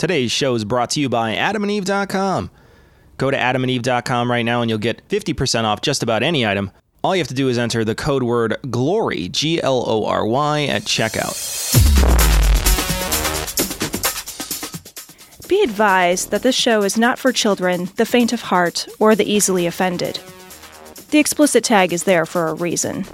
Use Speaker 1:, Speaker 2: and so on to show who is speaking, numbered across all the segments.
Speaker 1: Today's show is brought to you by AdamandEve.com. Go to AdamandEve.com right now and you'll get 50% off just about any item. All you have to do is enter the code word GLORY, Glory, at checkout.
Speaker 2: Be advised that this show is not for children, the faint of heart, or the easily offended. The explicit tag is there for a reason.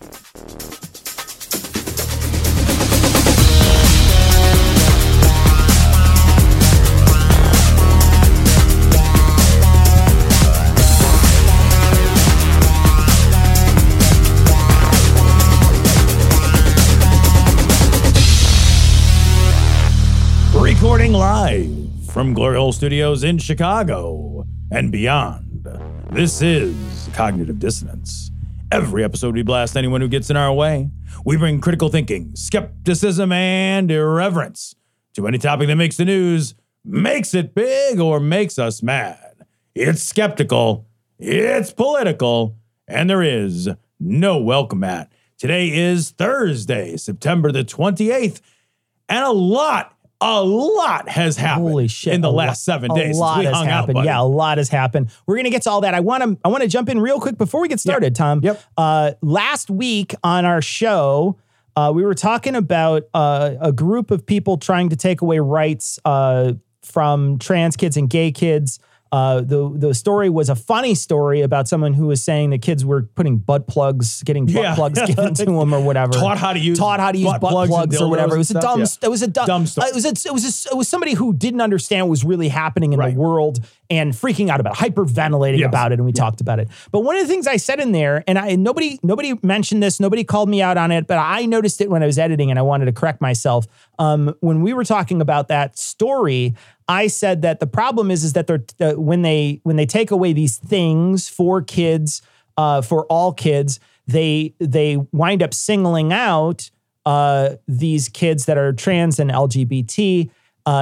Speaker 3: Recording live from Glory Hole Studios in Chicago and beyond. This is Cognitive Dissonance. Every episode we blast anyone who gets in our way. We bring critical thinking, skepticism, and irreverence to any topic that makes the news, makes it big, or makes us mad. It's skeptical, it's political, and there is no welcome mat. Today is Thursday, September the 28th, and a lot has happened.
Speaker 4: Holy shit,
Speaker 3: in the last 7 days.
Speaker 4: A lot
Speaker 3: since we
Speaker 4: has
Speaker 3: hung
Speaker 4: happened.
Speaker 3: out,
Speaker 4: Yeah, a lot has happened. We're going to get to all that. I want to jump in real quick before we get started, Tom.
Speaker 3: Yep.
Speaker 4: Last week on our show, we were talking about a group of people trying to take away rights from trans kids and gay kids. The story was a funny story about someone who was saying that kids were putting butt plugs, getting butt plugs given to them or whatever.
Speaker 3: Taught how to use
Speaker 4: butt plugs or whatever. It was a dumb.
Speaker 3: Yeah.
Speaker 4: It was a dumb
Speaker 3: story.
Speaker 4: It was somebody who didn't understand what was really happening in the world and freaking out about it, hyperventilating about it, and we talked about it. But one of the things I said in there, and nobody mentioned this, nobody called me out on it, but I noticed it when I was editing, and I wanted to correct myself. When we were talking about that story, I said that the problem is that they're when they take away these things for kids, for all kids, they wind up singling out these kids that are trans and LGBT.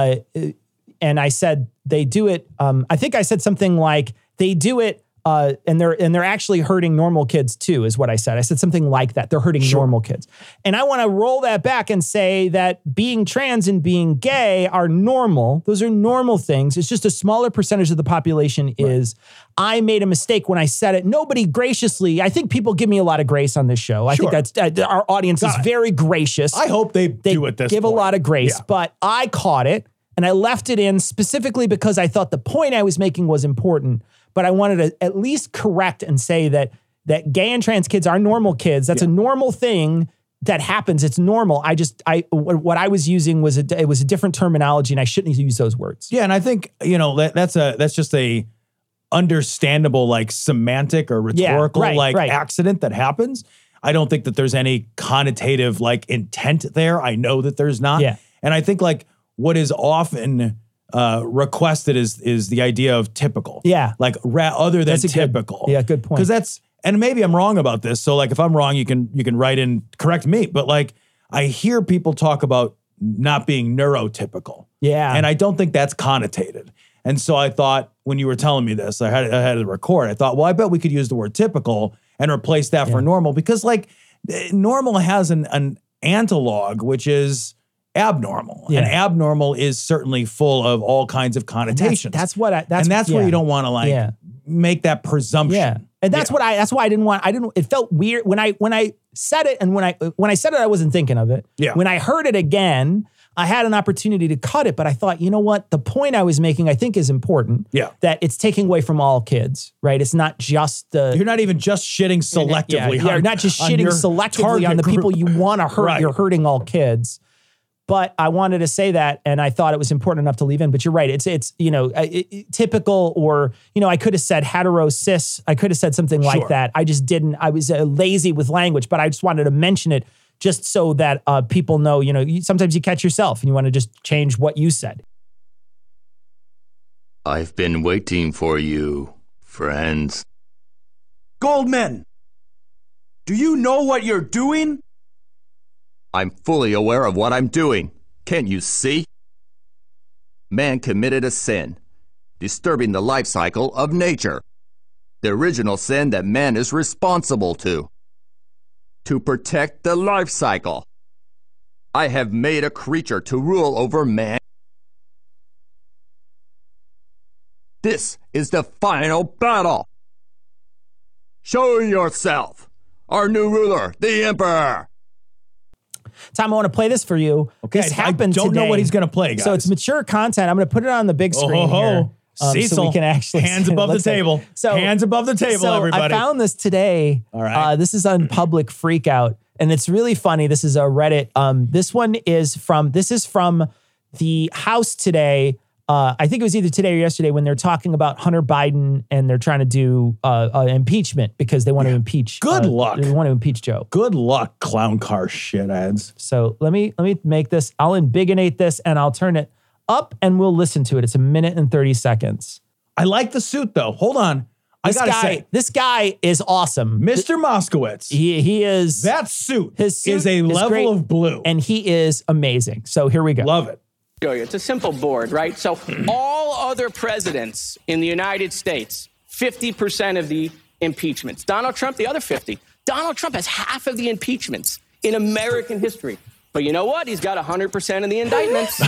Speaker 4: And I said they do it. I think I said something like they do it. And they're actually hurting normal kids too, is what I said. I said something like that. They're hurting normal kids. And I want to roll that back and say that being trans and being gay are normal. Those are normal things. It's just a smaller percentage of the population is. I made a mistake when I said it. Nobody graciously, I think people give me a lot of grace on this show. I think that's our audience is very gracious.
Speaker 3: I hope they do at this
Speaker 4: give
Speaker 3: point.
Speaker 4: a lot of grace, but I caught it and I left it in specifically because I thought the point I was making was important. But I wanted to at least correct and say that gay and trans kids are normal kids. That's a normal thing that happens. It's normal. What I was using was a different terminology, and I shouldn't use those words.
Speaker 3: Yeah, and I think that's just a understandable like semantic or rhetorical accident that happens. I don't think that there's any connotative like intent there. I know that there's not.
Speaker 4: Yeah.
Speaker 3: And I think like what is often requested is the idea of typical.
Speaker 4: Yeah.
Speaker 3: Like other than typical.
Speaker 4: Good point.
Speaker 3: Because and maybe I'm wrong about this. So like if I'm wrong, you can write in, correct me. But like I hear people talk about not being neurotypical.
Speaker 4: Yeah.
Speaker 3: And I don't think that's connotated. And so I thought when you were telling me this, I had to record. I thought, well, I bet we could use the word typical and replace that for normal, because like normal has an analog, which is abnormal.
Speaker 4: Yeah.
Speaker 3: And abnormal is certainly full of all kinds of connotations.
Speaker 4: That's where
Speaker 3: you don't want to make that presumption.
Speaker 4: Yeah. And that's why I didn't want, it felt weird when I said it. And when I said it, I wasn't thinking of it.
Speaker 3: Yeah.
Speaker 4: When I heard it again, I had an opportunity to cut it, but I thought, you know what? The point I was making, I think, is important.
Speaker 3: Yeah.
Speaker 4: That it's taking away from all kids, right? It's not just
Speaker 3: you're not even just shitting selectively.
Speaker 4: You're not just shitting selectively on the people you want to hurt. Right. You're hurting all kids. But I wanted to say that, and I thought it was important enough to leave in. But you're right; it's typical, or I could have said hetero cis. I could have said something like that. I just didn't. I was lazy with language, but I just wanted to mention it just so that people know. Sometimes you catch yourself, and you want to just change what you said.
Speaker 5: I've been waiting for you, friends.
Speaker 6: Goldman, do you know what you're doing?
Speaker 5: I'm fully aware of what I'm doing. Can't you see? Man committed a sin, disturbing the life cycle of nature. The original sin that man is responsible to protect the life cycle. I have made a creature to rule over man. This is the final battle. Show yourself, our new ruler, the Emperor.
Speaker 4: Tom, I want to play this for you.
Speaker 3: Okay,
Speaker 4: this happened
Speaker 3: I don't
Speaker 4: today.
Speaker 3: know what he's going to play, guys.
Speaker 4: So it's mature content. I'm going to put it on the big screen here.
Speaker 3: Cecil,
Speaker 4: so we can actually
Speaker 3: hands above the table. Hands above the table, everybody.
Speaker 4: I found this today.
Speaker 3: All right.
Speaker 4: This is on Public Freakout, and it's really funny. This is a Reddit. This is from the House today. I think it was either today or yesterday when they're talking about Hunter Biden and they're trying to do impeachment because they want to impeach.
Speaker 3: Good luck.
Speaker 4: They want to impeach Joe.
Speaker 3: Good luck, clown car shitheads.
Speaker 4: So let me make this. I'll imbigonate this and I'll turn it up and we'll listen to it. It's 1 minute and 30 seconds.
Speaker 3: I like the suit though. Hold on. I gotta say,
Speaker 4: this guy is awesome.
Speaker 3: Mr. Moskowitz.
Speaker 4: He is.
Speaker 3: That suit,
Speaker 4: his suit
Speaker 3: is a level
Speaker 4: great,
Speaker 3: of blue.
Speaker 4: And he is amazing. So here we go.
Speaker 3: Love it.
Speaker 7: Show you. It's a simple board, right? So all other presidents in the United States, 50% of the impeachments. Donald Trump, the other 50. Donald Trump has half of the impeachments in American history. But you know what? He's got 100% of the indictments.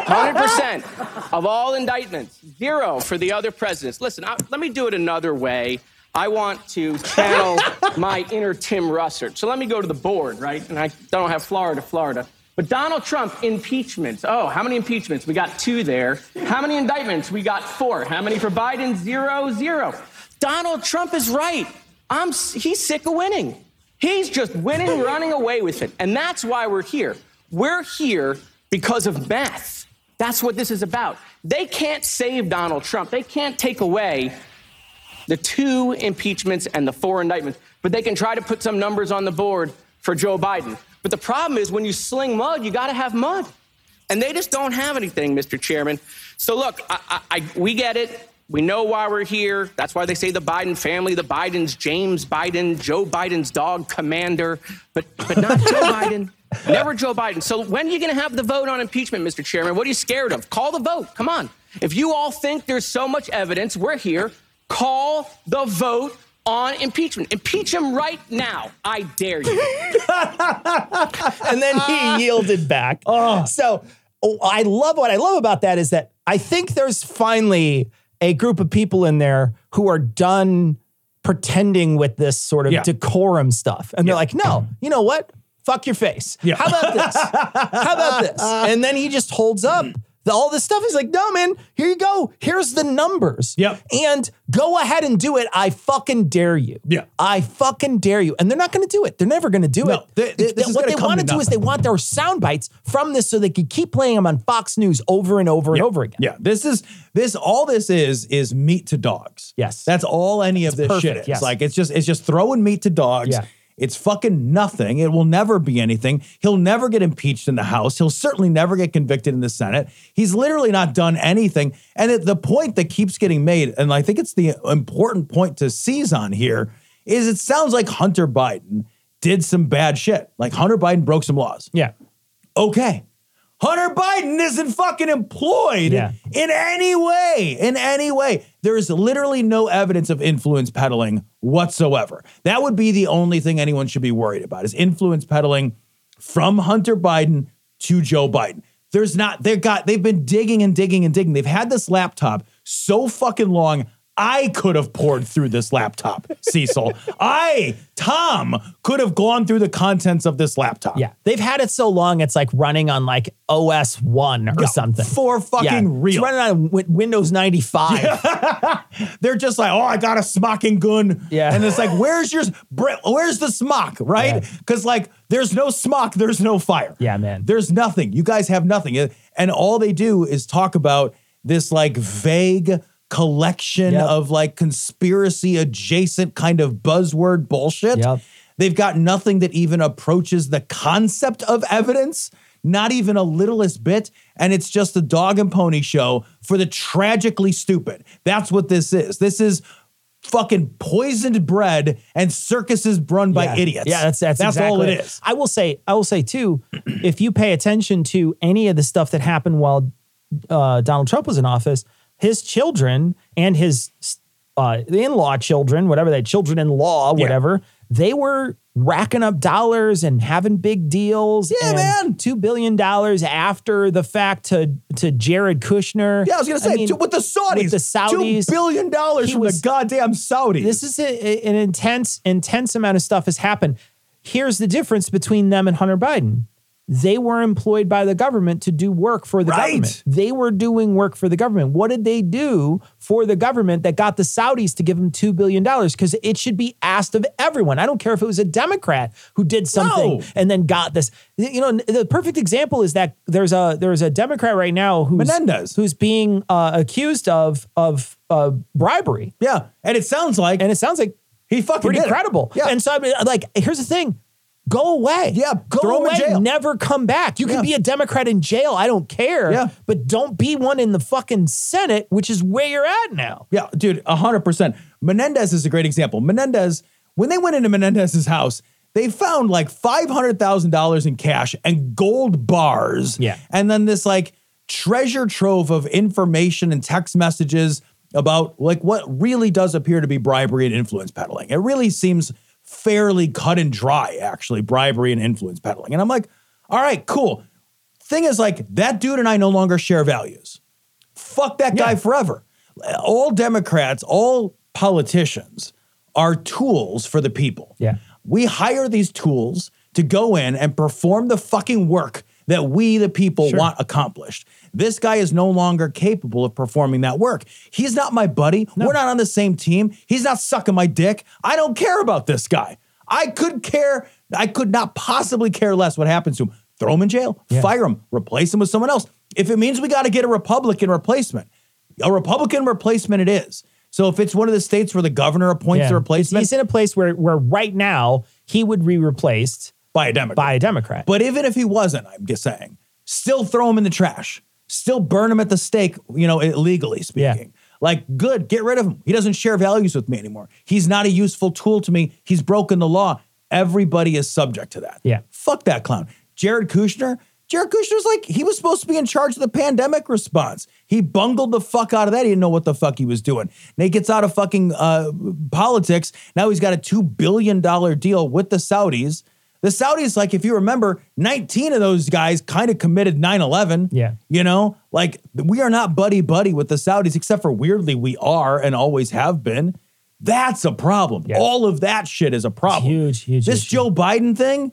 Speaker 7: 100% of all indictments. 0 for the other presidents. Listen, let me do it another way. I want to channel my inner Tim Russert. So let me go to the board, right? And I don't have Florida. But Donald Trump, impeachments. Oh, how many impeachments? We got 2 there. How many indictments? We got 4. How many for Biden? 0. Donald Trump is right. He's sick of winning. He's just winning, running away with it. And that's why we're here. We're here because of math. That's what this is about. They can't save Donald Trump. They can't take away the 2 impeachments and the 4 indictments. But they can try to put some numbers on the board for Joe Biden. But the problem is when you sling mud, you got to have mud. And they just don't have anything, Mr. Chairman. So look, we get it. We know why we're here. That's why they say the Biden family, the Bidens, James Biden, Joe Biden's dog, Commander, but not Joe Biden. Never Joe Biden. So when are you going to have the vote on impeachment, Mr. Chairman? What are you scared of? Call the vote. Come on. If you all think there's so much evidence, we're here. Call the vote on impeachment. Impeach him right now. I dare you.
Speaker 4: And then he yielded back. So what I love about that is that I think there's finally a group of people in there who are done pretending with this sort of decorum stuff. And they're like, no, you know what? Fuck your face. Yeah. How about this? And then he just holds up all this stuff. He's like, no, man, here you go. Here's the numbers.
Speaker 3: Yep.
Speaker 4: And go ahead and do it. I fucking dare you.
Speaker 3: Yeah.
Speaker 4: I fucking dare you. And they're not going to do it. They're never going to do it. What they want to do is they want their sound bites from this so they can keep playing them on Fox News over and over and over again.
Speaker 3: Yeah. All this is meat to dogs.
Speaker 4: Yes.
Speaker 3: That's all any of this
Speaker 4: perfect,
Speaker 3: shit is.
Speaker 4: yes.
Speaker 3: Like it's just throwing meat to dogs.
Speaker 4: Yeah.
Speaker 3: It's fucking nothing. It will never be anything. He'll never get impeached in the House. He'll certainly never get convicted in the Senate. He's literally not done anything. And the point that keeps getting made, and I think it's the important point to seize on here, is it sounds like Hunter Biden did some bad shit. Like Hunter Biden broke some laws.
Speaker 4: Yeah.
Speaker 3: Okay. Hunter Biden isn't fucking employed in any way. There is literally no evidence of influence peddling whatsoever. That would be the only thing anyone should be worried about is influence peddling from Hunter Biden to Joe Biden. There's not, they've been digging and digging and digging. They've had this laptop so fucking long. I could have poured through this laptop, Cecil. Tom, could have gone through the contents of this laptop.
Speaker 4: Yeah. They've had it so long, it's like running on like OS 1 or something.
Speaker 3: For fucking real.
Speaker 4: It's running on Windows 95.
Speaker 3: They're just like, oh, I got a smocking gun.
Speaker 4: Yeah.
Speaker 3: And it's like, where's the smock, right? Because like, there's no smock, there's no fire.
Speaker 4: Yeah, man.
Speaker 3: There's nothing. You guys have nothing. And all they do is talk about this like vague collection of like conspiracy adjacent kind of buzzword bullshit.
Speaker 4: Yep.
Speaker 3: They've got nothing that even approaches the concept of evidence, not even a littlest bit. And it's just a dog and pony show for the tragically stupid. That's what this is. This is fucking poisoned bread and circuses run by idiots.
Speaker 4: Yeah, that's exactly
Speaker 3: all it is.
Speaker 4: I will say too, if you pay attention to any of the stuff that happened while Donald Trump was in office, his children and his in-law children, whatever they children-in-law, whatever, they were racking up dollars and having big deals.
Speaker 3: Yeah, man.
Speaker 4: $2 billion after the fact to Jared Kushner.
Speaker 3: Yeah, I was going to say, with the Saudis.
Speaker 4: With the Saudis.
Speaker 3: $2 billion from the goddamn Saudis.
Speaker 4: This is an intense amount of stuff has happened. Here's the difference between them and Hunter Biden. They were employed by the government to do work for the government. They were doing work for the government. What did they do for the government that got the Saudis to give them $2 billion? Because it should be asked of everyone. I don't care if it was a Democrat who did something and then got this. You know, the perfect example is that there's a Democrat right now
Speaker 3: Menendez,
Speaker 4: who's being accused of bribery.
Speaker 3: Yeah, and it sounds like he fucking
Speaker 4: pretty credible.
Speaker 3: Yeah,
Speaker 4: and so I mean, like, here's the thing. Go away.
Speaker 3: Yeah,
Speaker 4: go away.
Speaker 3: Him in jail.
Speaker 4: Never come back. You can be a Democrat in jail. I don't care.
Speaker 3: Yeah.
Speaker 4: But don't be one in the fucking Senate, which is where you're at now.
Speaker 3: Yeah, dude, 100%. Menendez is a great example. Menendez, when they went into Menendez's house, they found like $500,000 in cash and gold bars.
Speaker 4: Yeah.
Speaker 3: And then this like treasure trove of information and text messages about like what really does appear to be bribery and influence peddling. It really seems fairly cut and dry, actually, bribery and influence peddling. And I'm like, all right, cool. Thing is, like, that dude and I no longer share values. Fuck that guy forever. All Democrats, all politicians are tools for the people.
Speaker 4: Yeah.
Speaker 3: We hire these tools to go in and perform the fucking work that we, the people, want accomplished. This guy is no longer capable of performing that work. He's not my buddy. No. We're not on the same team. He's not sucking my dick. I don't care about this guy. I could not possibly care less what happens to him. Throw him in jail, fire him, replace him with someone else. If it means we got to get a Republican replacement it is. So if it's one of the states where the governor appoints the replacement.
Speaker 4: He's in a place where right now he would be replaced
Speaker 3: by a Democrat. But even if he wasn't, I'm just saying, still throw him in the trash. Still burn him at the stake, you know, legally speaking. Yeah. Like, good, get rid of him. He doesn't share values with me anymore. He's not a useful tool to me. He's broken the law. Everybody is subject to that.
Speaker 4: Yeah.
Speaker 3: Fuck that clown. Jared Kushner's like, he was supposed to be in charge of the pandemic response. He bungled the fuck out of that. He didn't know what the fuck he was doing. And he gets out of fucking politics. Now he's got a $2 billion deal with the Saudis. The Saudis, like, if you remember, 19 of those guys kind of committed 9/11.
Speaker 4: Yeah.
Speaker 3: You know, like, we are not buddy-buddy with the Saudis, except for weirdly we are and always have been. That's a problem. Yeah. All of that shit is a problem.
Speaker 4: It's huge.
Speaker 3: This Joe Biden thing,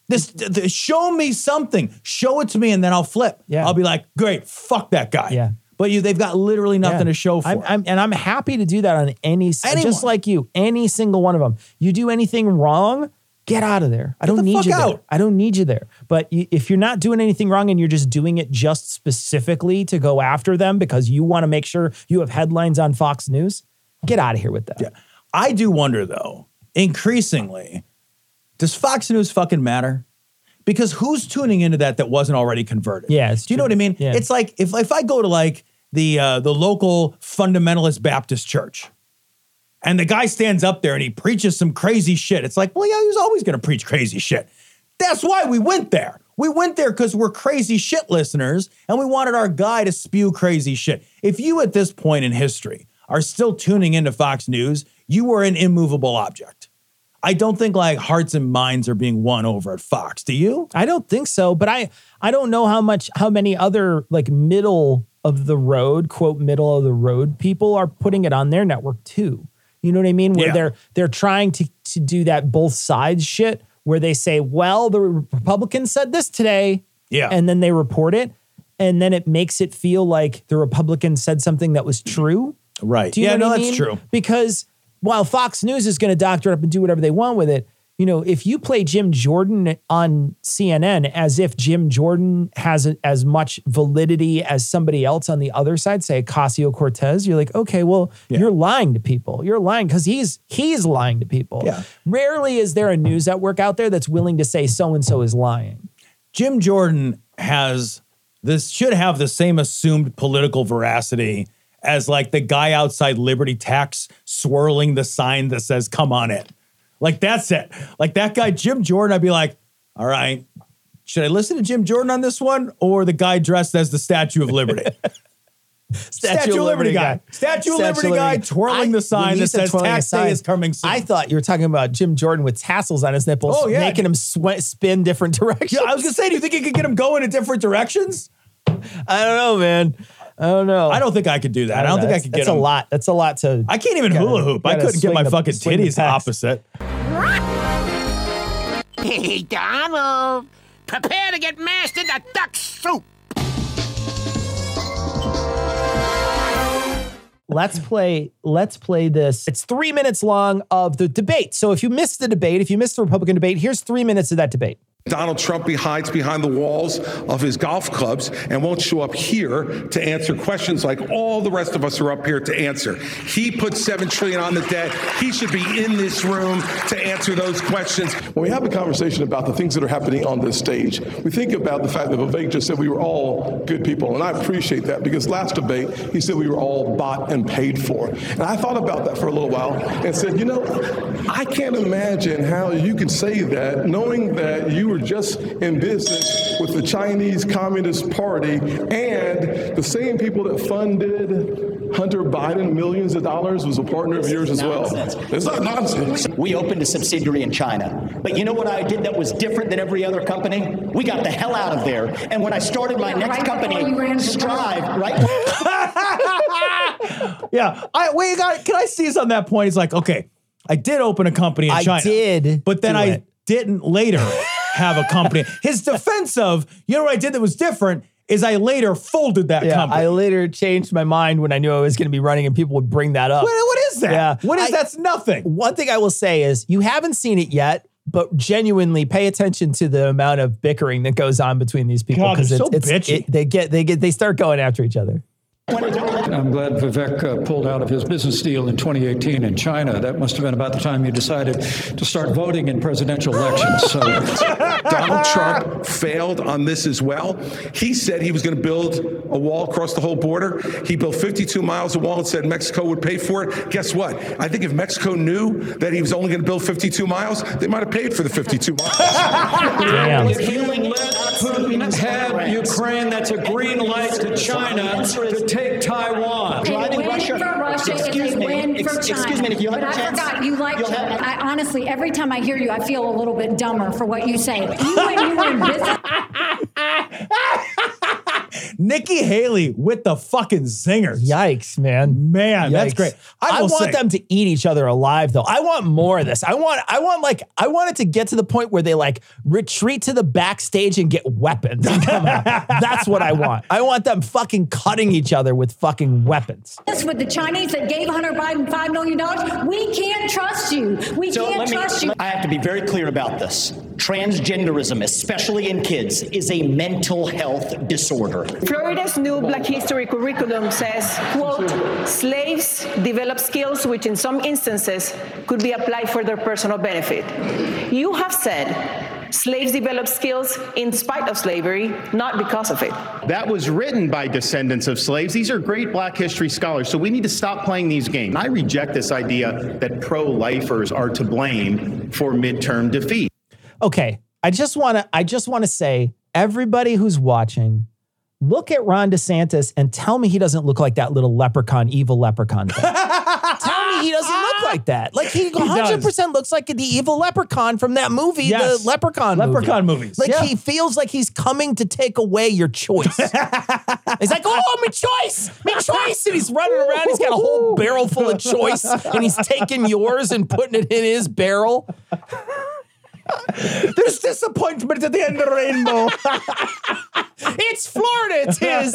Speaker 3: show me something. Show it to me and then I'll flip.
Speaker 4: Yeah.
Speaker 3: I'll be like, great, fuck that guy.
Speaker 4: Yeah.
Speaker 3: But they've got literally nothing to show for.
Speaker 4: I'm happy to do that on anyone. Just like you, any single one of them. You do anything wrong, get out of there. I don't need you there. I don't need you there. But if you're not doing anything wrong and you're just doing it just specifically to go after them because you want to make sure you have headlines on Fox News, get out of here with that.
Speaker 3: Yeah. I do wonder, though, increasingly, does Fox News fucking matter? Because who's tuning into that wasn't already converted?
Speaker 4: Yeah,
Speaker 3: do you know what I mean?
Speaker 4: Yeah.
Speaker 3: It's like if I go to like the local fundamentalist Baptist church, and the guy stands up there and he preaches some crazy shit. It's like, well, yeah, he was always going to preach crazy shit. That's why we went there. We went there because we're crazy shit listeners and we wanted our guy to spew crazy shit. If you at this point in history are still tuning into Fox News, you are an immovable object. I don't think like hearts and minds are being won over at Fox. Do you?
Speaker 4: I don't think so, but I don't know how many other like middle of the road, quote, middle of the road people are putting it on their network too. You know what I mean? Where they're trying to do that both sides shit where they say, well, the Republicans said this today.
Speaker 3: Yeah.
Speaker 4: And then they report it. And then it makes it feel like the Republicans said something that was true.
Speaker 3: Right.
Speaker 4: Do you know what I mean? That's true. Because while Fox News is going to doctor it up and do whatever they want with it, you know, if you play Jim Jordan on CNN as if Jim Jordan has as much validity as somebody else on the other side, say Ocasio-Cortez, you're like, okay, well, you're lying to people. You're lying because he's lying to people.
Speaker 3: Yeah.
Speaker 4: Rarely is there a news network out there that's willing to say so-and-so is lying.
Speaker 3: Jim Jordan should have the same assumed political veracity as like the guy outside Liberty Tax swirling the sign that says, come on in. Like, that's it. Like, that guy, Jim Jordan, I'd be like, all right, should I listen to Jim Jordan on this one or the guy dressed as the Statue of Liberty?
Speaker 4: Statue of Liberty guy.
Speaker 3: Statue of Liberty guy twirling the sign that says tax day is coming soon.
Speaker 4: I thought you were talking about Jim Jordan with tassels on his nipples, making him spin different directions.
Speaker 3: Yeah, I was going to say, do you think you could get him going in different directions?
Speaker 4: I don't know, man. I don't know.
Speaker 3: I don't think I could do that. I don't think I could get him.
Speaker 4: That's a lot. That's a lot to...
Speaker 3: I can't even hula hoop. I couldn't get my fucking titties opposite.
Speaker 8: Hey, Donald. Prepare to get mashed into duck soup.
Speaker 4: Let's play this. It's 3 minutes long of the debate. So if you missed the debate, if you missed the Republican debate, here's 3 minutes of that debate.
Speaker 9: Donald Trump hides behind the walls of his golf clubs and won't show up here to answer questions like all the rest of us are up here to answer. He put $7 trillion on the debt. He should be in this room to answer those questions.
Speaker 10: When we have a conversation about the things that are happening on this stage, we think about the fact that Vivek just said we were all good people. And I appreciate that because last debate, he said we were all bought and paid for. And I thought about that for a little while and said, you know, I can't imagine how you could say that knowing that you were just in business with the Chinese Communist Party and the same people that funded Hunter Biden millions of dollars was a partner of yours as well. It's not nonsense.
Speaker 11: We opened a subsidiary in China. But you know what I did that was different than every other company? We got the hell out of there. And when I started my next company, Strive, right?
Speaker 3: Yeah. Can I seize on that point? He's like, okay, I did open a company in China.
Speaker 4: I did.
Speaker 3: But then I didn't later have a company. His defense of, you know what I did that was different is I later folded that company.
Speaker 4: I later changed my mind when I knew I was going to be running and people would bring that up.
Speaker 3: What is that?
Speaker 4: Yeah.
Speaker 3: What is that's nothing.
Speaker 4: One thing I will say is you haven't seen it yet, but genuinely pay attention to the amount of bickering that goes on between these people because
Speaker 3: so bitchy.
Speaker 4: They start going after each other.
Speaker 12: I'm glad Vivek pulled out of his business deal in 2018 in China. That must have been about the time you decided to start voting in presidential elections. So
Speaker 9: Donald Trump failed on this as well. He said he was going to build a wall across the whole border. He built 52 miles of wall and said Mexico would pay for it. Guess what? I think if Mexico knew that he was only going to build 52 miles, they might have paid for the 52 miles.
Speaker 4: Damn.
Speaker 12: If you let Putin have Ukraine, that's a green light to China to take Taiwan.
Speaker 13: A win for Russia is a win for China.
Speaker 11: Excuse me, if you have
Speaker 13: but
Speaker 11: a chance,
Speaker 13: I forgot, you like China. I honestly, every time I hear you, I feel a little bit dumber for what you say. You were in business.
Speaker 3: Nikki Haley with the fucking zingers.
Speaker 4: Yikes, man.
Speaker 3: Man,
Speaker 4: Yikes.
Speaker 3: that's great.
Speaker 4: I want them to eat each other alive, though. I want more of this. I want it to get to the point where they like retreat to the backstage and get weapons and come out. That's what I want. I want them fucking cutting each other with fucking weapons.
Speaker 13: With the Chinese that gave Hunter Biden $5 million, we can't trust you. We can't trust you.
Speaker 11: I have to be very clear about this. Transgenderism, especially in kids, is a mental health disorder.
Speaker 14: Florida's new Black History curriculum says, quote, slaves develop skills which in some instances could be applied for their personal benefit. You have said slaves develop skills in spite of slavery, not because of it.
Speaker 15: That was written by descendants of slaves. These are great Black history scholars, so we need to stop playing these games. I reject this idea that pro-lifers are to blame for midterm defeat.
Speaker 4: Okay, I just want to say, everybody who's watching, look at Ron DeSantis and tell me he doesn't look like that little leprechaun, evil leprechaun thing. Tell me he doesn't look like that. Like he 100% looks like the evil leprechaun from that movie, the Leprechaun
Speaker 3: movies.
Speaker 4: Like he feels like he's coming to take away your choice. He's like, oh, me choice. And he's running around. He's got a whole barrel full of choice and he's taking yours and putting it in his barrel.
Speaker 3: There's disappointment at the end of the rainbow.
Speaker 4: It's Florida,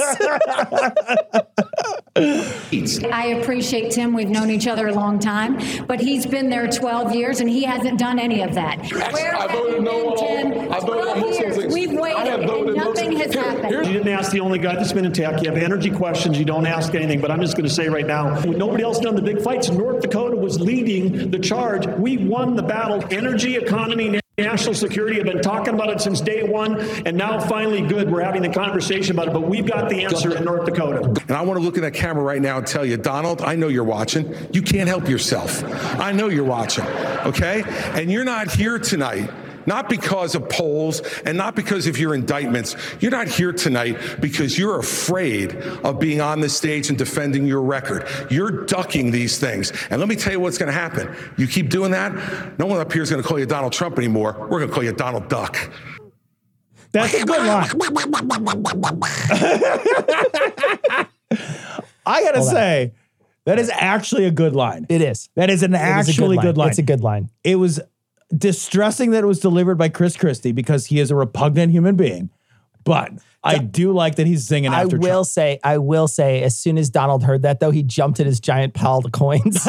Speaker 4: it is.
Speaker 13: I appreciate Tim. We've known each other a long time, but he's been there 12 years and he hasn't done any of that. Where
Speaker 10: I voted no. I voted on most of those things.
Speaker 13: We've waited and nothing has happened.
Speaker 16: You didn't ask the only guy that's been in tech. You have energy questions. You don't ask anything. But I'm just going to say right now, nobody else done the big fights. North Dakota was leading the charge. We won the battle. Energy, economy, national security have been talking about it since day one, and now finally we're having the conversation about it, but we've got the answer in North Dakota.
Speaker 9: And I want to look at that camera right now and tell you, Donald, I know you're watching. You can't help yourself. I know you're watching, okay? And you're not here tonight not because of polls and not because of your indictments. You're not here tonight because you're afraid of being on the stage and defending your record. You're ducking these things. And let me tell you what's going to happen. You keep doing that, no one up here is going to call you Donald Trump anymore. We're going to call you Donald Duck.
Speaker 4: That's a good line. I got to say, that is actually a good line.
Speaker 2: It is.
Speaker 4: That is an actually good line.
Speaker 2: It's a good line.
Speaker 4: It was distressing that it was delivered by Chris Christie because he is a repugnant human being. But I do like that he's singing after Trump.
Speaker 2: I will say, as soon as Donald heard that, though, he jumped in his giant pile of coins.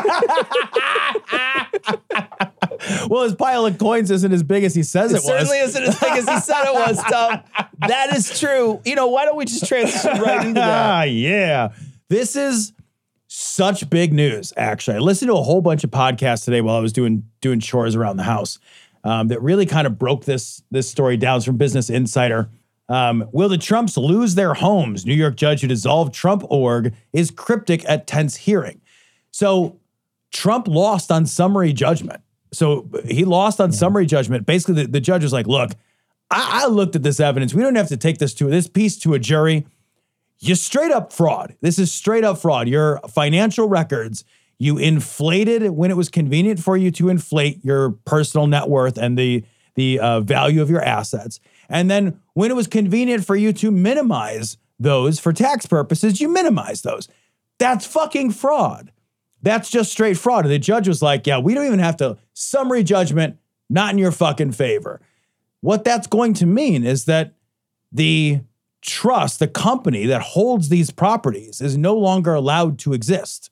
Speaker 4: Well, his pile of coins isn't as big as he says it was.
Speaker 2: It certainly isn't as big as he said it was, Tom. That is true. You know, why don't we just transition right into that?
Speaker 4: Yeah. This is such big news, actually. I listened to a whole bunch of podcasts today while I was doing chores around the house that really kind of broke this story down. It's from Business Insider. Will the Trumps lose their homes? New York judge who dissolved Trump org is cryptic at tense hearing. So Trump lost on summary judgment. So he lost on summary judgment. Basically, the judge was like, look, I looked at this evidence. We don't have to take this piece to a jury. You're straight up fraud. This is straight up fraud. Your financial records, you inflated when it was convenient for you to inflate your personal net worth and the value of your assets. And then when it was convenient for you to minimize those for tax purposes, you minimize those. That's fucking fraud. That's just straight fraud. And the judge was like, yeah, we don't even have to summary judgment, not in your fucking favor. What that's going to mean is that the trust, the company that holds these properties is no longer allowed to exist.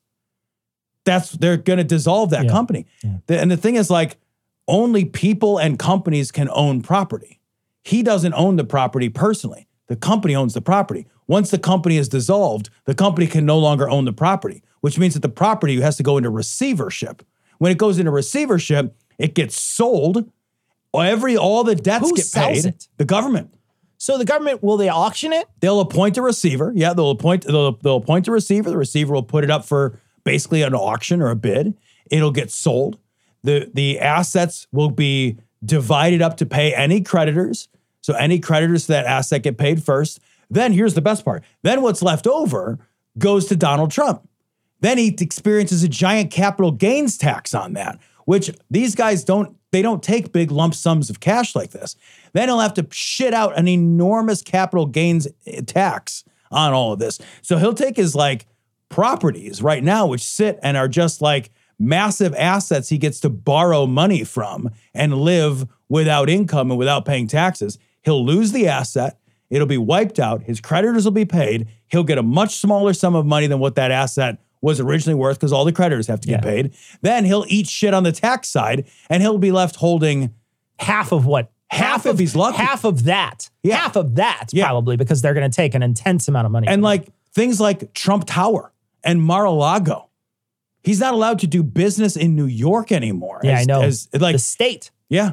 Speaker 4: They're going to dissolve that company. Yeah. And the thing is, like, only people and companies can own property. He doesn't own the property personally. The company owns the property. Once the company is dissolved, the company can no longer own the property, which means that the property has to go into receivership. When it goes into receivership, it gets sold. All the debts get paid.
Speaker 2: It?
Speaker 4: The government.
Speaker 2: So the government, will they auction it?
Speaker 4: They'll appoint a receiver. Yeah, they'll appoint a receiver. The receiver will put it up for basically an auction or a bid. It'll get sold. The assets will be divided up to pay any creditors. So any creditors to that asset get paid first. Then here's the best part. Then what's left over goes to Donald Trump. Then he experiences a giant capital gains tax on that, which these guys don't take big lump sums of cash like this. Then he'll have to shit out an enormous capital gains tax on all of this. So he'll take his like properties right now, which sit and are just like massive assets he gets to borrow money from and live without income and without paying taxes. He'll lose the asset. It'll be wiped out. His creditors will be paid. He'll get a much smaller sum of money than what that asset was originally worth because all the creditors have to get paid. Then he'll eat shit on the tax side and he'll be left holding
Speaker 2: half of what?
Speaker 4: Half if he's lucky.
Speaker 2: Half of that. Yeah. Half of that, probably, because they're going to take an intense amount of money.
Speaker 4: And like things like Trump Tower and Mar-a-Lago. He's not allowed to do business in New York anymore.
Speaker 2: Yeah, I know. The state.
Speaker 4: Yeah.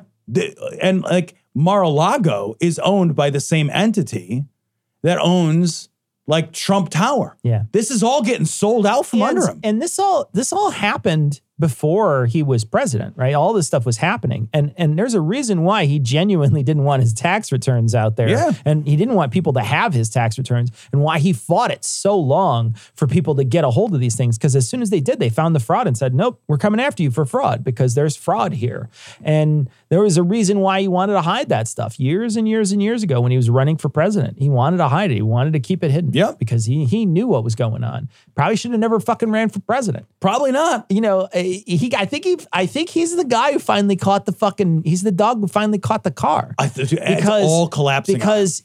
Speaker 4: And like Mar-a-Lago is owned by the same entity that owns like Trump Tower.
Speaker 2: Yeah.
Speaker 4: This is all getting sold out from under him.
Speaker 2: And this all happened before he was president, right? All this stuff was happening. And there's a reason why he genuinely didn't want his tax returns out there.
Speaker 4: Yeah.
Speaker 2: And he didn't want people to have his tax returns, and why he fought it so long for people to get a hold of these things. Because as soon as they did, they found the fraud and said, nope, we're coming after you for fraud because there's fraud here. And there was a reason why he wanted to hide that stuff years and years and years ago when he was running for president. He wanted to hide it. He wanted to keep it hidden.
Speaker 4: Yep.
Speaker 2: Because he knew what was going on. Probably should have never fucking ran for president.
Speaker 4: Probably not.
Speaker 2: You know, I think he's the guy who finally caught he's the dog who finally caught the car.
Speaker 4: It's all collapsing.
Speaker 2: Because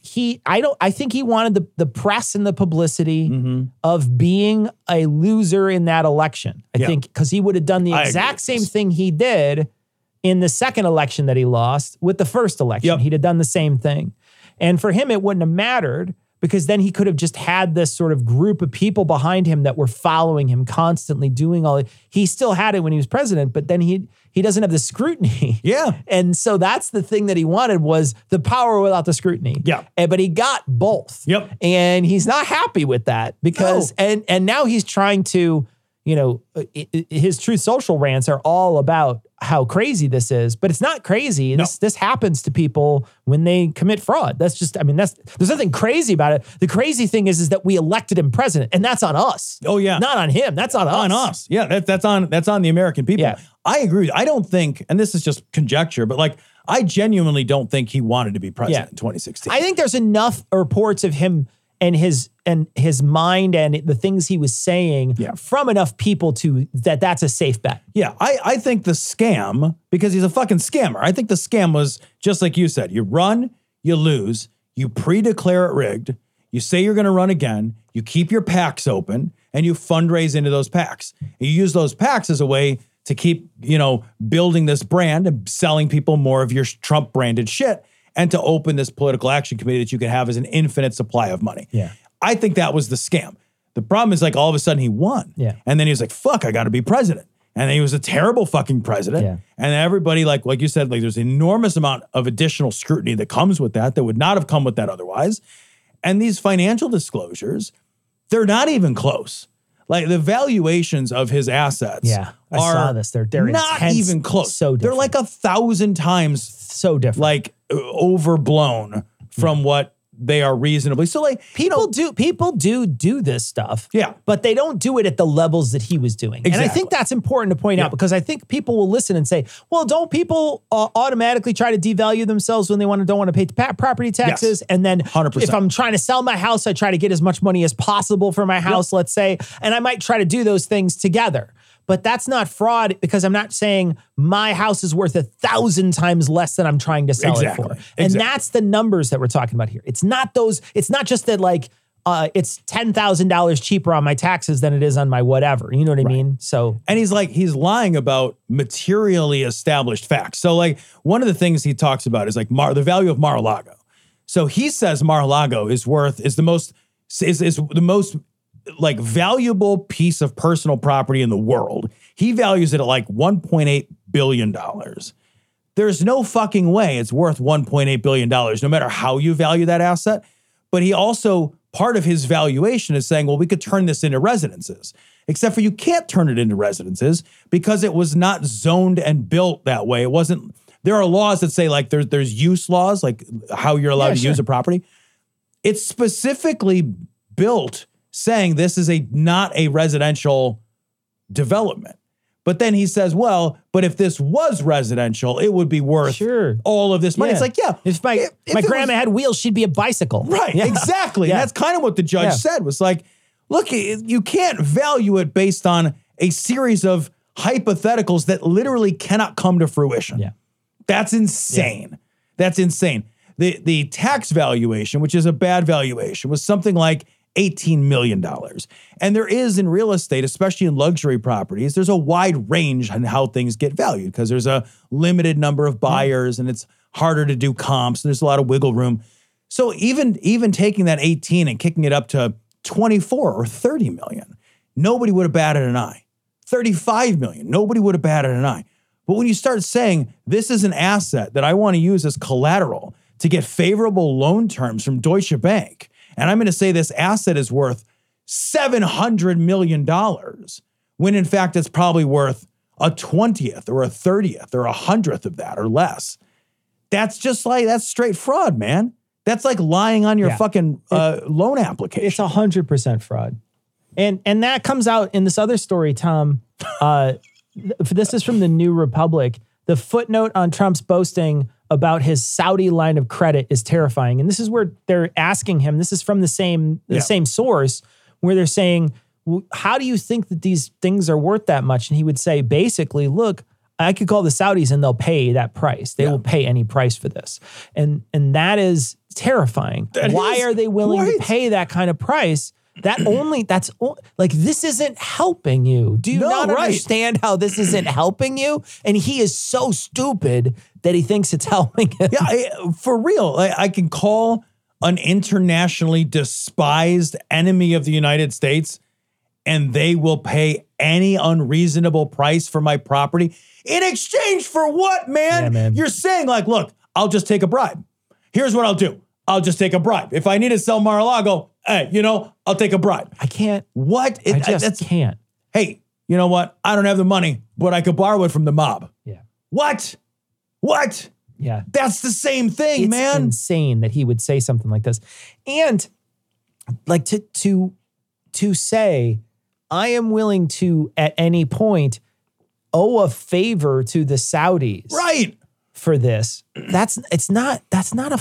Speaker 2: I think he wanted the press and the publicity of being a loser in that election. I think because he would have done the exact same thing he did in the second election that he lost with the first election.
Speaker 4: Yep.
Speaker 2: He'd have done the same thing. And for him, it wouldn't have mattered, because then he could have just had this sort of group of people behind him that were following him constantly, doing all it. He still had it when he was president, but then he doesn't have the scrutiny.
Speaker 4: Yeah.
Speaker 2: And so that's the thing that he wanted, was the power without the scrutiny.
Speaker 4: Yeah.
Speaker 2: But he got both.
Speaker 4: Yep.
Speaker 2: And he's not happy with that because, and now he's trying to, his Truth Social rants are all about how crazy this is, but it's not crazy. This happens to people when they commit fraud. That's just, I mean, there's nothing crazy about it. The crazy thing is that we elected him president, and that's on us.
Speaker 3: Oh yeah.
Speaker 2: Not on him. That's on us.
Speaker 3: On us. Yeah, that's on the American people.
Speaker 2: Yeah.
Speaker 3: I agree. I don't think, and this is just conjecture, but like, I genuinely don't think he wanted to be president in 2016.
Speaker 2: I think there's enough reports of him and his mind and the things he was saying from enough people to that's a safe bet.
Speaker 3: Yeah, I think the scam, because he's a fucking scammer, I think the scam was just like you said. You run, you lose, you pre-declare it rigged, you say you're going to run again, you keep your PACs open, and you fundraise into those PACs. And you use those PACs as a way to keep, building this brand and selling people more of your Trump branded shit, and to open this political action committee that you can have as an infinite supply of money.
Speaker 2: Yeah.
Speaker 3: I think that was the scam. The problem is, like, all of a sudden he won.
Speaker 2: Yeah.
Speaker 3: And then he was like, fuck, I got to be president. And then he was a terrible fucking president.
Speaker 2: Yeah.
Speaker 3: And everybody, like you said, like, there's an enormous amount of additional scrutiny that comes with that would not have come with that otherwise. And these financial disclosures, they're not even close. Like, the valuations of his assets
Speaker 2: I saw this. They're
Speaker 3: not
Speaker 2: intense,
Speaker 3: even close.
Speaker 2: So different.
Speaker 3: They're like 1,000 times
Speaker 2: so different.
Speaker 3: Like, overblown from what they are reasonably. So, like,
Speaker 2: people do this stuff.
Speaker 3: Yeah.
Speaker 2: But they don't do it at the levels that he was doing.
Speaker 3: Exactly.
Speaker 2: And I think that's important to point out, because I think people will listen and say, well, don't people automatically try to devalue themselves when they don't want to pay property taxes?
Speaker 3: Yes.
Speaker 2: And then
Speaker 3: 100%.
Speaker 2: if I'm trying to sell my house, I try to get as much money as possible for my house, let's say, and I might try to do those things together. But that's not fraud, because I'm not saying my house is worth 1,000 times less than I'm trying to sell it for. And that's the numbers that we're talking about here. It's not just that, like, it's $10,000 cheaper on my taxes than it is on my whatever. You know what I mean? So,
Speaker 3: and he's lying about materially established facts. So, like, one of the things he talks about is like the value of Mar-a-Lago. So he says Mar-a-Lago is the most like valuable piece of personal property in the world. He values it at like $1.8 billion. There's no fucking way it's worth $1.8 billion, no matter how you value that asset. But he also, part of his valuation is saying, well, we could turn this into residences. Except for you can't turn it into residences because it was not zoned and built that way. It wasn't, there are laws that say, like, there's use laws, like how you're allowed to use a property. It's specifically built saying this is not a residential development. But then he says, well, but if this was residential, it would be worth all of this money. It's like,
Speaker 2: if my grandma had wheels, she'd be a bicycle.
Speaker 3: Right, exactly. And that's kind of what the judge said, was like, look, you can't value it based on a series of hypotheticals that literally cannot come to fruition.
Speaker 2: Yeah.
Speaker 3: That's insane. That's insane. The tax valuation, which is a bad valuation, was something like $18 million. And there is, in real estate, especially in luxury properties, there's a wide range on how things get valued, because there's a limited number of buyers and it's harder to do comps. And there's a lot of wiggle room. So even taking that 18 and kicking it up to 24 or 30 million, nobody would have batted an eye. 35 million, nobody would have batted an eye. But when you start saying this is an asset that I want to use as collateral to get favorable loan terms from Deutsche Bank, and I'm going to say this asset is worth $700 million, when in fact it's probably worth a 20th or a 30th or a 100th of that or less. That's just like, that's straight fraud, man. That's like lying on your fucking loan application.
Speaker 2: It's 100% fraud. And that comes out in this other story, Tom. This is from the New Republic. The footnote on Trump's boasting about his Saudi line of credit is terrifying. And this is where they're asking him, this is from the same source, where they're saying, how do you think that these things are worth that much? And he would say, basically, look, I could call the Saudis and they'll pay that price. They will pay any price for this. And that is terrifying. Why are they willing to pay that kind of price? This isn't helping you. Do you not understand how this isn't helping you? And he is so stupid that he thinks it's helping him.
Speaker 3: Yeah, for real. I can call an internationally despised enemy of the United States and they will pay any unreasonable price for my property. In exchange for what, man?
Speaker 2: Yeah, man.
Speaker 3: You're saying, like, look, I'll just take a bribe. Here's what I'll do. I'll just take a bribe. If I need to sell Mar-a-Lago, hey, I'll take a bribe.
Speaker 2: I can't.
Speaker 3: What?
Speaker 2: I just can't.
Speaker 3: Hey, you know what? I don't have the money, but I could borrow it from the mob.
Speaker 2: Yeah.
Speaker 3: What?
Speaker 2: Yeah.
Speaker 3: That's the same thing, man.
Speaker 2: It's insane that he would say something like this. And like to say, I am willing to, at any point, owe a favor to the Saudis.
Speaker 3: Right.
Speaker 2: For this. That's not a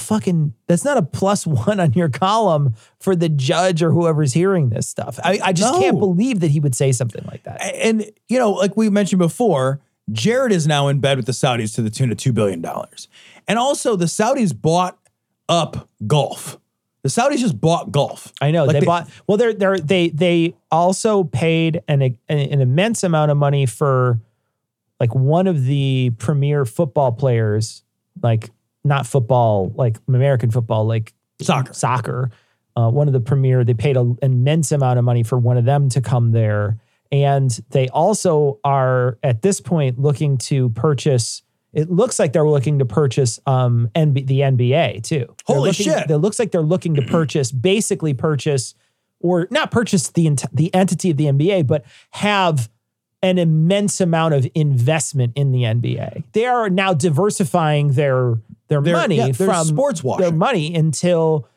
Speaker 2: +1 on your column for the judge or whoever's hearing this stuff. I just can't believe that he would say something like that.
Speaker 3: And, you know, like we mentioned before, Jared is now in bed with the Saudis to the tune of $2 billion. And also the Saudis bought up golf. The Saudis just bought golf.
Speaker 2: I know. Like they also paid an immense amount of money for like one of the premier football players, like not football, like American football, like soccer. One of the premier, they paid an immense amount of money for one of them to come there. And they also are at this point looking to purchase, it looks like they're looking to purchase the NBA too.
Speaker 3: Holy shit.
Speaker 2: It looks like they're looking to basically purchase, or not purchase the entity of the NBA, but have an immense amount of investment in the NBA. They are now diversifying their money from
Speaker 3: sports washing.
Speaker 2: Their money into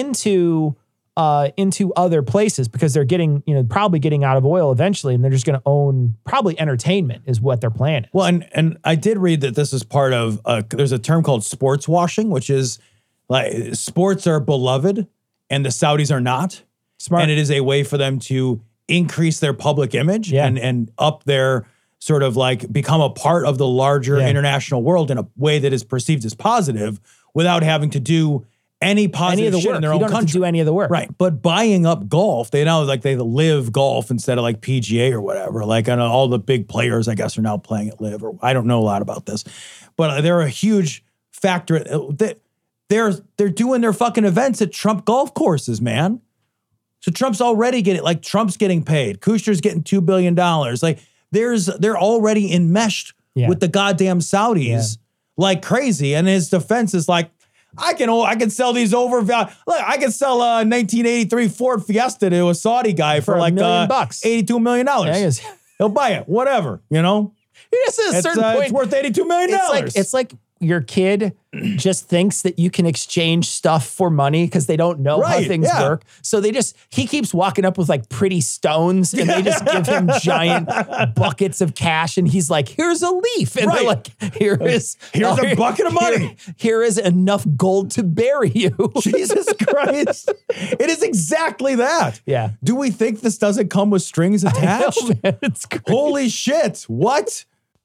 Speaker 2: other places, because they're getting, probably getting out of oil eventually, and they're just going to own probably entertainment is what their plan is.
Speaker 3: Well, and I did read that this is part of there's a term called sports washing, which is like sports are beloved and the Saudis are not.
Speaker 2: Smart.
Speaker 3: And it is a way for them to increase their public image and up their sort of like become a part of the larger international world in a way that is perceived as positive without having to do any positive shit in their own country.
Speaker 2: You don't have to do any of the work.
Speaker 3: Right. But buying up golf, they now like they live golf instead of like PGA or whatever. Like I know all the big players, I guess, are now playing at live, or I don't know a lot about this, but they're a huge factor. They're doing their fucking events at Trump golf courses, man. So Trump's already Trump's getting paid. Kushner's getting $2 billion. Like they're already enmeshed with the goddamn Saudis like crazy. And his defense is like, I can sell these look, I can sell a 1983 Ford Fiesta to a Saudi guy for like
Speaker 2: $1 million.
Speaker 3: $82 million. He'll buy it, whatever, you know?
Speaker 2: At a certain point,
Speaker 3: it's worth $82 million.
Speaker 2: It's like your kid just thinks that you can exchange stuff for money because they don't know how things work. So he keeps walking up with like pretty stones, and they just give him giant buckets of cash, and he's like, here's a leaf. And they're like, here's
Speaker 3: a bucket of money.
Speaker 2: Here is enough gold to bury you.
Speaker 3: Jesus Christ. It is exactly that.
Speaker 2: Yeah.
Speaker 3: Do we think this doesn't come with strings attached?
Speaker 2: I know, man, it's crazy.
Speaker 3: Holy shit. What?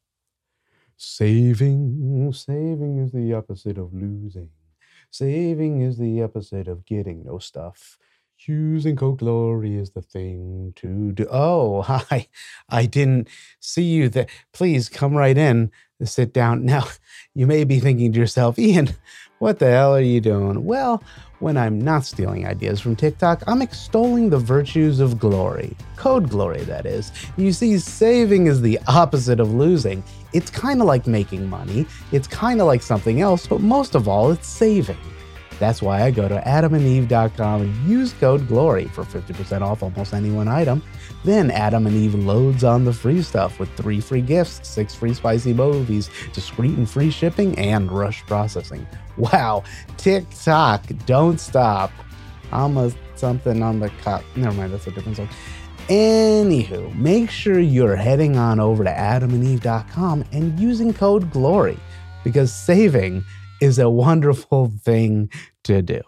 Speaker 17: Saving is the opposite of losing. Saving is the opposite of getting no stuff. Using Code Glory is the thing to do. Oh, hi. I didn't see you there. Please come right in. Sit down. Now, you may be thinking to yourself, Ian, what the hell are you doing? Well, when I'm not stealing ideas from TikTok, I'm extolling the virtues of glory. Code Glory, that is. You see, saving is the opposite of losing. It's kind of like making money. It's kind of like something else, but most of all, it's saving. That's why I go to adamandeve.com and use code GLORY for 50% off almost any one item. Then Adam and Eve loads on the free stuff with 3 free gifts, 6 free spicy movies, discreet and free shipping, and rush processing. Wow, TikTok, don't stop. Something on the cop. Never mind, that's a different song. Anywho, make sure you're heading on over to adamandeve.com and using code GLORY, because saving is a wonderful thing to do.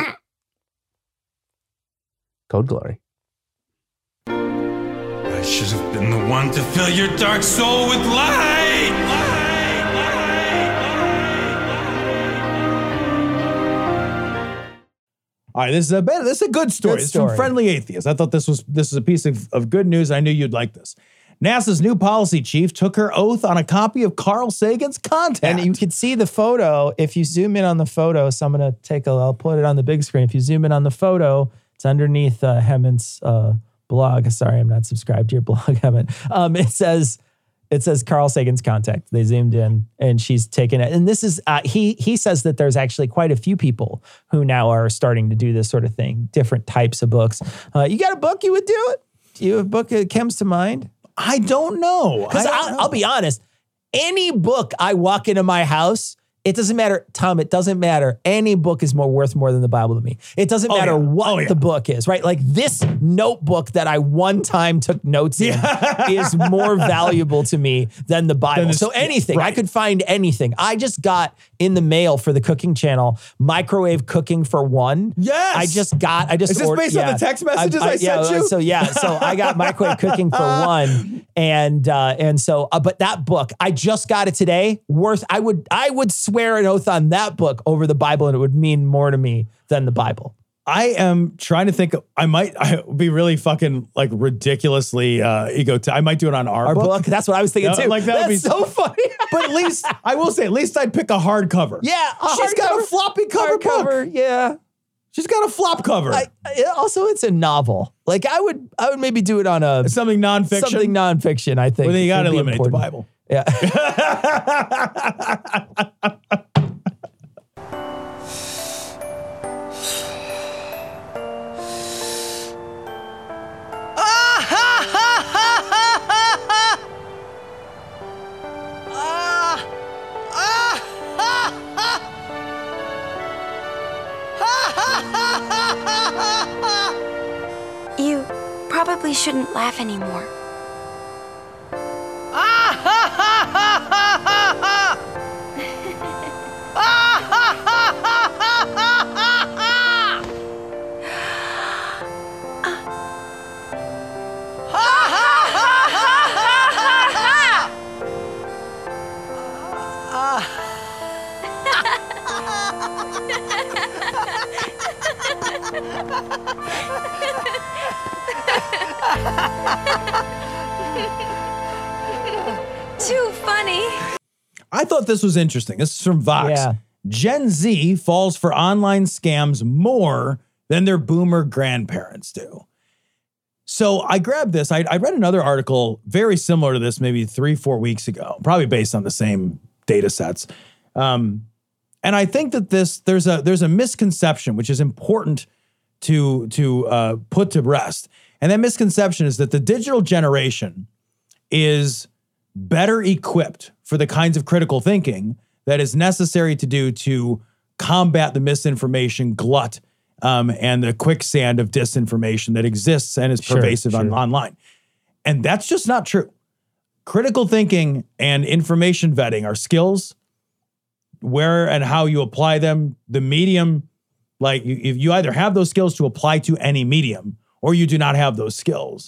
Speaker 17: Code GLORY.
Speaker 18: I should have been the one to fill your dark soul with light.
Speaker 3: All right, this is a good story. It's from Friendly Atheist. I thought this is a piece of good news. I knew you'd like this. NASA's new policy chief took her oath on a copy of Carl Sagan's Contact.
Speaker 2: And you can see the photo. If you zoom in on the photo, so I'm going to I'll put it on the big screen. If you zoom in on the photo, it's underneath Hemant's blog. Sorry, I'm not subscribed to your blog, Hemant. It says Carl Sagan's Contact. They zoomed in and she's taken it. And this is, he says that there's actually quite a few people who now are starting to do this sort of thing, different types of books. You got a book you would do it? Do you have a book that comes to mind?
Speaker 3: I don't know.
Speaker 2: Because I'll be honest, any book I walk into my house, it doesn't matter, Tom, it doesn't matter. Any book is worth more than the Bible to me. It doesn't matter what the book is, right? Like this notebook that I one time took notes in is more valuable to me than the Bible. So anything, I could find anything. I just got in the mail for the cooking channel, Microwave Cooking for One.
Speaker 3: Yes.
Speaker 2: I just
Speaker 3: Is this based on the text messages I sent you?
Speaker 2: So I got Microwave Cooking for One. And so, but that book, I just got it today. I would swear an oath on that book over the Bible, and it would mean more to me than the Bible.
Speaker 3: I am trying to think. I would be really fucking like ridiculously I might do it on our book.
Speaker 2: That's what I was thinking too.
Speaker 3: Like that would be
Speaker 2: so funny.
Speaker 3: But at least I will say, at least I'd pick a hardcover.
Speaker 2: Yeah,
Speaker 3: she's got a floppy cover book.
Speaker 2: Yeah.
Speaker 3: She's got a flop cover.
Speaker 2: Also, it's a novel. Like I would maybe do it on
Speaker 3: something nonfiction.
Speaker 2: I think.
Speaker 3: Well, then you got to eliminate the Bible.
Speaker 2: Yeah.
Speaker 19: You probably shouldn't laugh anymore. Too funny.
Speaker 3: I thought this was interesting. This is from Vox.
Speaker 2: Yeah.
Speaker 3: Gen Z falls for online scams more than their boomer grandparents do. So I grabbed this. I read another article very similar to this maybe 3-4 weeks ago, probably based on the same data sets. And I think that there's a misconception which is important to put to rest. And that misconception is that the digital generation is better equipped for the kinds of critical thinking that is necessary to do to combat the misinformation glut and the quicksand of disinformation that exists and is pervasive online. And that's just not true. Critical thinking and information vetting are skills. Where and how you apply them, the medium, like if you either have those skills to apply to any medium or you do not have those skills.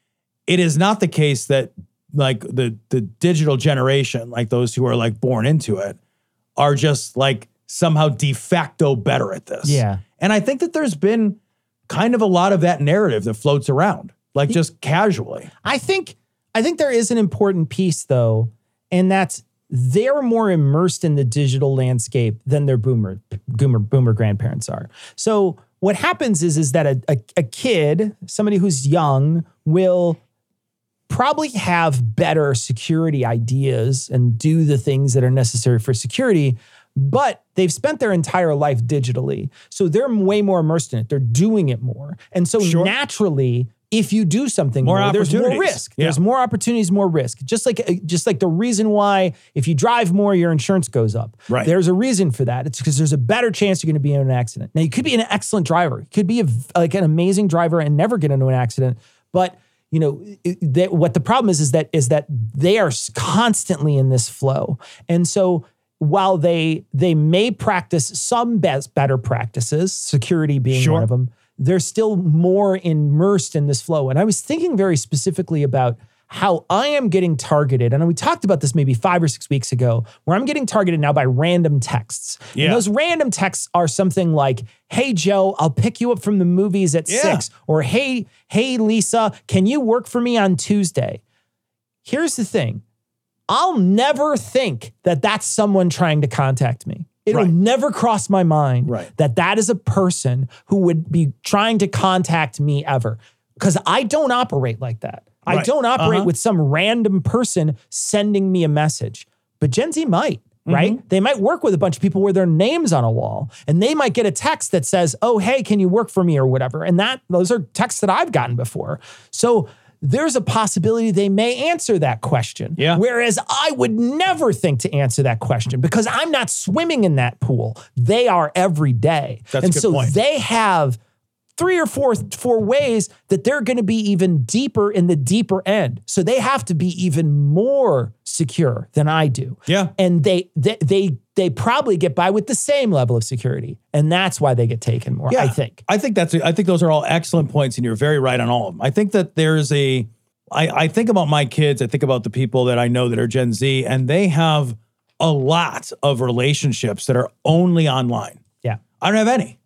Speaker 3: It is not the case that like the digital generation, like those who are like born into it, are just like somehow de facto better at this.
Speaker 2: Yeah.
Speaker 3: And I think that there's been kind of a lot of that narrative that floats around, like just casually.
Speaker 2: I think there is an important piece though, and that's they're more immersed in the digital landscape than their boomer grandparents are. So what happens is that a kid, somebody who's young, will probably have better security ideas and do the things that are necessary for security, but they've spent their entire life digitally. So they're way more immersed in it. They're doing it more. And so naturally, if you do something more, there's more risk.
Speaker 3: Yeah.
Speaker 2: There's more opportunities, more risk. Just like the reason why if you drive more, your insurance goes up.
Speaker 3: Right.
Speaker 2: There's a reason for that. It's because there's a better chance you're going to be in an accident. Now, you could be an excellent driver. You could be an amazing driver and never get into an accident. But you know, what the problem is that they are constantly in this flow. And so while they may practice some better practices, security being one of them, they're still more immersed in this flow. And I was thinking very specifically about how I am getting targeted. And we talked about this maybe 5 or 6 weeks ago, where I'm getting targeted now by random texts. Yeah. And those random texts are something like, hey, Joe, I'll pick you up from the movies at 6. Or, hey, Lisa, can you work for me on Tuesday? Here's the thing. I'll never think that that's someone trying to contact me. It'll never cross my mind that is a person who would be trying to contact me ever. Because I don't operate like that. I don't operate with some random person sending me a message. But Gen Z might, right? They might work with a bunch of people where their name's on a wall. And they might get a text that says, oh, hey, can you work for me or whatever? And those are texts that I've gotten before. So
Speaker 4: there's a possibility they may answer that question.
Speaker 3: Yeah.
Speaker 4: Whereas I would never think to answer that question because I'm not swimming in that pool. They are every day.
Speaker 3: That's
Speaker 4: and
Speaker 3: a good
Speaker 4: so
Speaker 3: point.
Speaker 4: they have 3 or 4 ways that they're going to be even deeper in the deeper end. So they have to be even more secure than I do.
Speaker 3: Yeah.
Speaker 4: And they probably get by with the same level of security. And that's why they get taken more, I think.
Speaker 3: I think those are all excellent points, and you're very right on all of them. I think that there's I think about my kids, I think about the people that I know that are Gen Z, and they have a lot of relationships that are only online.
Speaker 4: Yeah.
Speaker 3: I don't have any.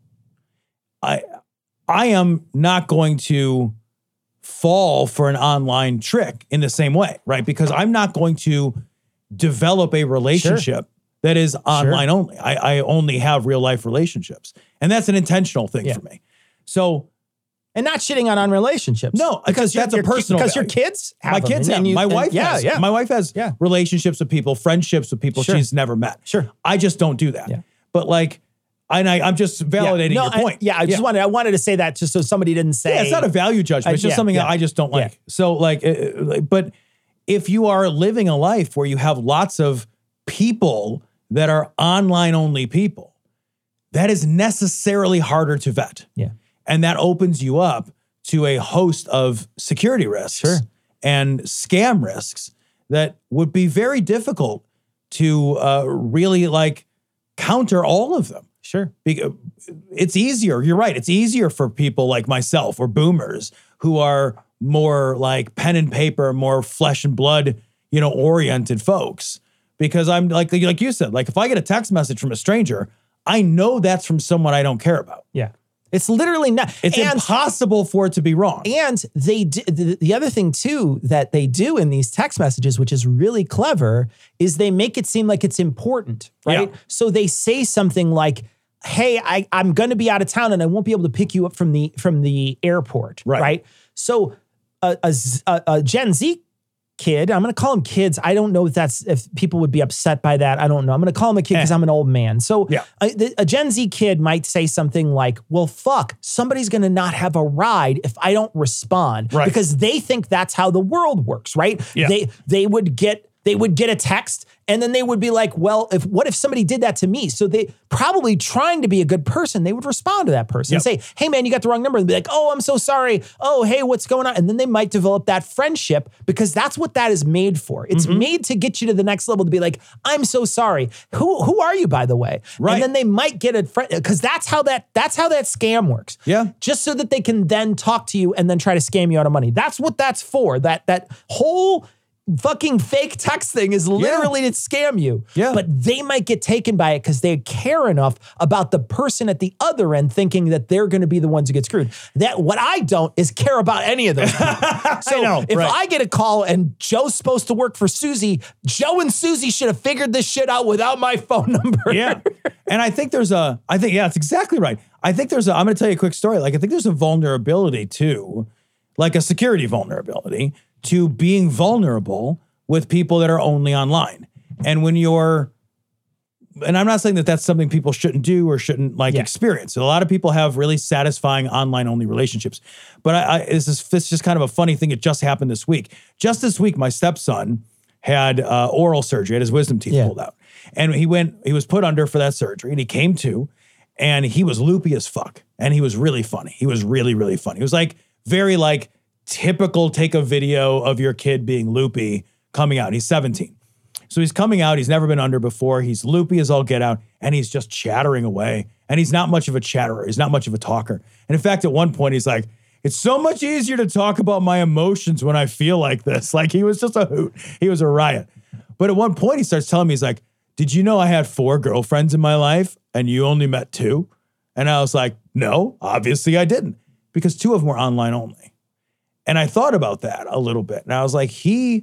Speaker 3: I am not going to fall for an online trick in the same way, right? Because I'm not going to develop a relationship that is online only. I only have real life relationships. And that's an intentional thing for me. So,
Speaker 4: and not shitting on relationships.
Speaker 3: No, because that's a personal
Speaker 4: because
Speaker 3: value.
Speaker 4: your kids have
Speaker 3: my
Speaker 4: them,
Speaker 3: kids have. My wife has.
Speaker 4: Yeah.
Speaker 3: My wife has relationships with people, friendships with people she's never met.
Speaker 4: Sure.
Speaker 3: I just don't do that. But like, I'm just validating your point.
Speaker 4: I wanted to say that just so somebody didn't say.
Speaker 3: Yeah, it's not a value judgment. It's just something that I just don't like. So like, but if you are living a life where you have lots of people that are online only people, that is necessarily harder to vet.
Speaker 4: Yeah.
Speaker 3: And that opens you up to a host of security risks and scam risks that would be very difficult to really like counter all of them.
Speaker 4: Sure.
Speaker 3: It's easier. You're right. It's easier for people like myself or boomers who are more like pen and paper, more flesh and blood, oriented folks. Because I'm like you said, like if I get a text message from a stranger, I know that's from someone I don't care about.
Speaker 4: Yeah. It's literally not.
Speaker 3: It's impossible for it to be wrong.
Speaker 4: And they the other thing too that they do in these text messages, which is really clever, is they make it seem like it's important, right?
Speaker 3: Yeah.
Speaker 4: So they say something like, "Hey, I'm going to be out of town and I won't be able to pick you up from the airport," right? So a Gen Z kid, I'm going to call them kids. I don't know if people would be upset by that. I don't know. I'm going to call him a kid because I'm an old man. So a Gen Z kid might say something like, well, fuck, somebody's going to not have a ride if I don't respond.
Speaker 3: Right.
Speaker 4: Because they think that's how the world works, right?
Speaker 3: Yeah.
Speaker 4: They would get a text and then they would be like, well, what if somebody did that to me? So they probably trying to be a good person, they would respond to that person and say, hey man, you got the wrong number. And be like, oh, I'm so sorry. Oh, hey, what's going on? And then they might develop that friendship because that's what that is made for. It's made to get you to the next level to be like, I'm so sorry. Who are you, by the way?
Speaker 3: Right.
Speaker 4: And then they might get a friend because that's how that scam works.
Speaker 3: Yeah.
Speaker 4: Just so that they can then talk to you and then try to scam you out of money. That's what that's for. That whole fucking fake text thing is literally to scam you.
Speaker 3: Yeah.
Speaker 4: But they might get taken by it because they care enough about the person at the other end thinking that they're going to be the ones who get screwed. That what I don't is care about any of those people. So if I get a call and Joe's supposed to work for Susie, Joe and Susie should have figured this shit out without my phone number.
Speaker 3: Yeah. And I think that's exactly right. I'm going to tell you a quick story. Like, I think there's a vulnerability too, like a security vulnerability to being vulnerable with people that are only online. And and I'm not saying that that's something people shouldn't do or shouldn't experience. A lot of people have really satisfying online only relationships. But this is just kind of a funny thing. It just happened this week. Just this week, my stepson had oral surgery, had his wisdom teeth pulled out. And he was put under for that surgery and he came to, and he was loopy as fuck. And he was really funny. He was really, really funny. He was like, very like, typical take a video of your kid being loopy coming out. He's 17. So he's coming out. He's never been under before. He's loopy as all get out. And he's just chattering away. And he's not much of a chatterer. He's not much of a talker. And in fact, at one point, he's like, it's so much easier to talk about my emotions when I feel like this. Like he was just a hoot. He was a riot. But at one point, he starts telling me, he's like, did you know I had 4 girlfriends in my life and you only met 2? And I was like, no, obviously I didn't. Because 2 of them were online only. And I thought about that a little bit. And I was like, he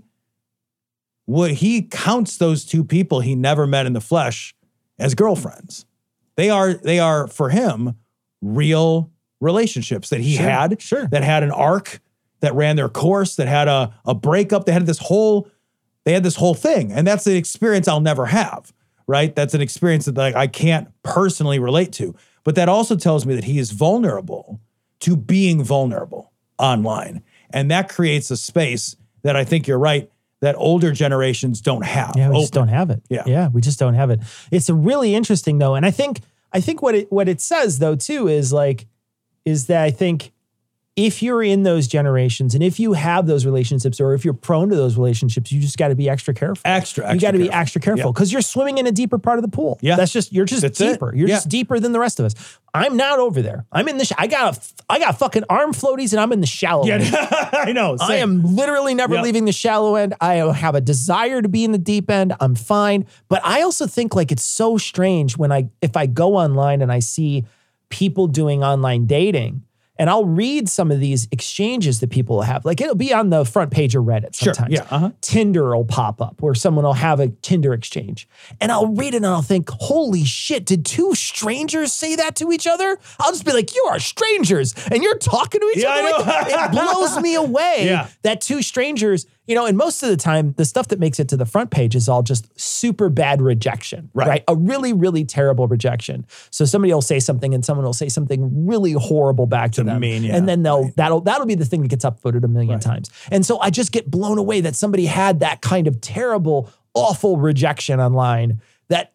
Speaker 3: counts those 2 people he never met in the flesh as girlfriends. They are for him real relationships that he had, that had an arc, that ran their course, that had a breakup, they had this whole thing. And that's an experience I'll never have, right? That's an experience that I can't personally relate to. But that also tells me that he is vulnerable to being vulnerable online. And that creates a space that I think you're right, that older generations don't have.
Speaker 2: Yeah, we just don't have it. Yeah, we just don't have it. It's a really interesting though. And I think what it says though too is that I think if you're in those generations and if you have those relationships or if you're prone to those relationships, you just got to be extra careful. You got to be extra careful because you're swimming in a deeper part of the pool. Yeah. You're just deeper. You're just deeper than the rest of us. I'm not over there. I'm in I got fucking arm floaties and I'm in the shallow end.
Speaker 3: I know.
Speaker 2: I am literally never leaving the shallow end. I have a desire to be in the deep end. I'm fine. But I also think it's so strange if I go online and I see people doing online dating. And I'll read some of these exchanges that people have. It'll be on the front page of Reddit sometimes.
Speaker 3: Sure,
Speaker 2: Tinder will pop up where someone will have a Tinder exchange. And I'll read it and I'll think, holy shit, did two strangers say that to each other? I'll just be like, you are strangers and you're talking to each other. It blows me away that two strangers, and most of the time, the stuff that makes it to the front page is all just super bad rejection, right? A really, really terrible rejection. So somebody will say something and someone will say something really horrible back to them. And then that'll be the thing that gets upvoted a million times. And so I just get blown away that somebody had that kind of terrible, awful rejection online. That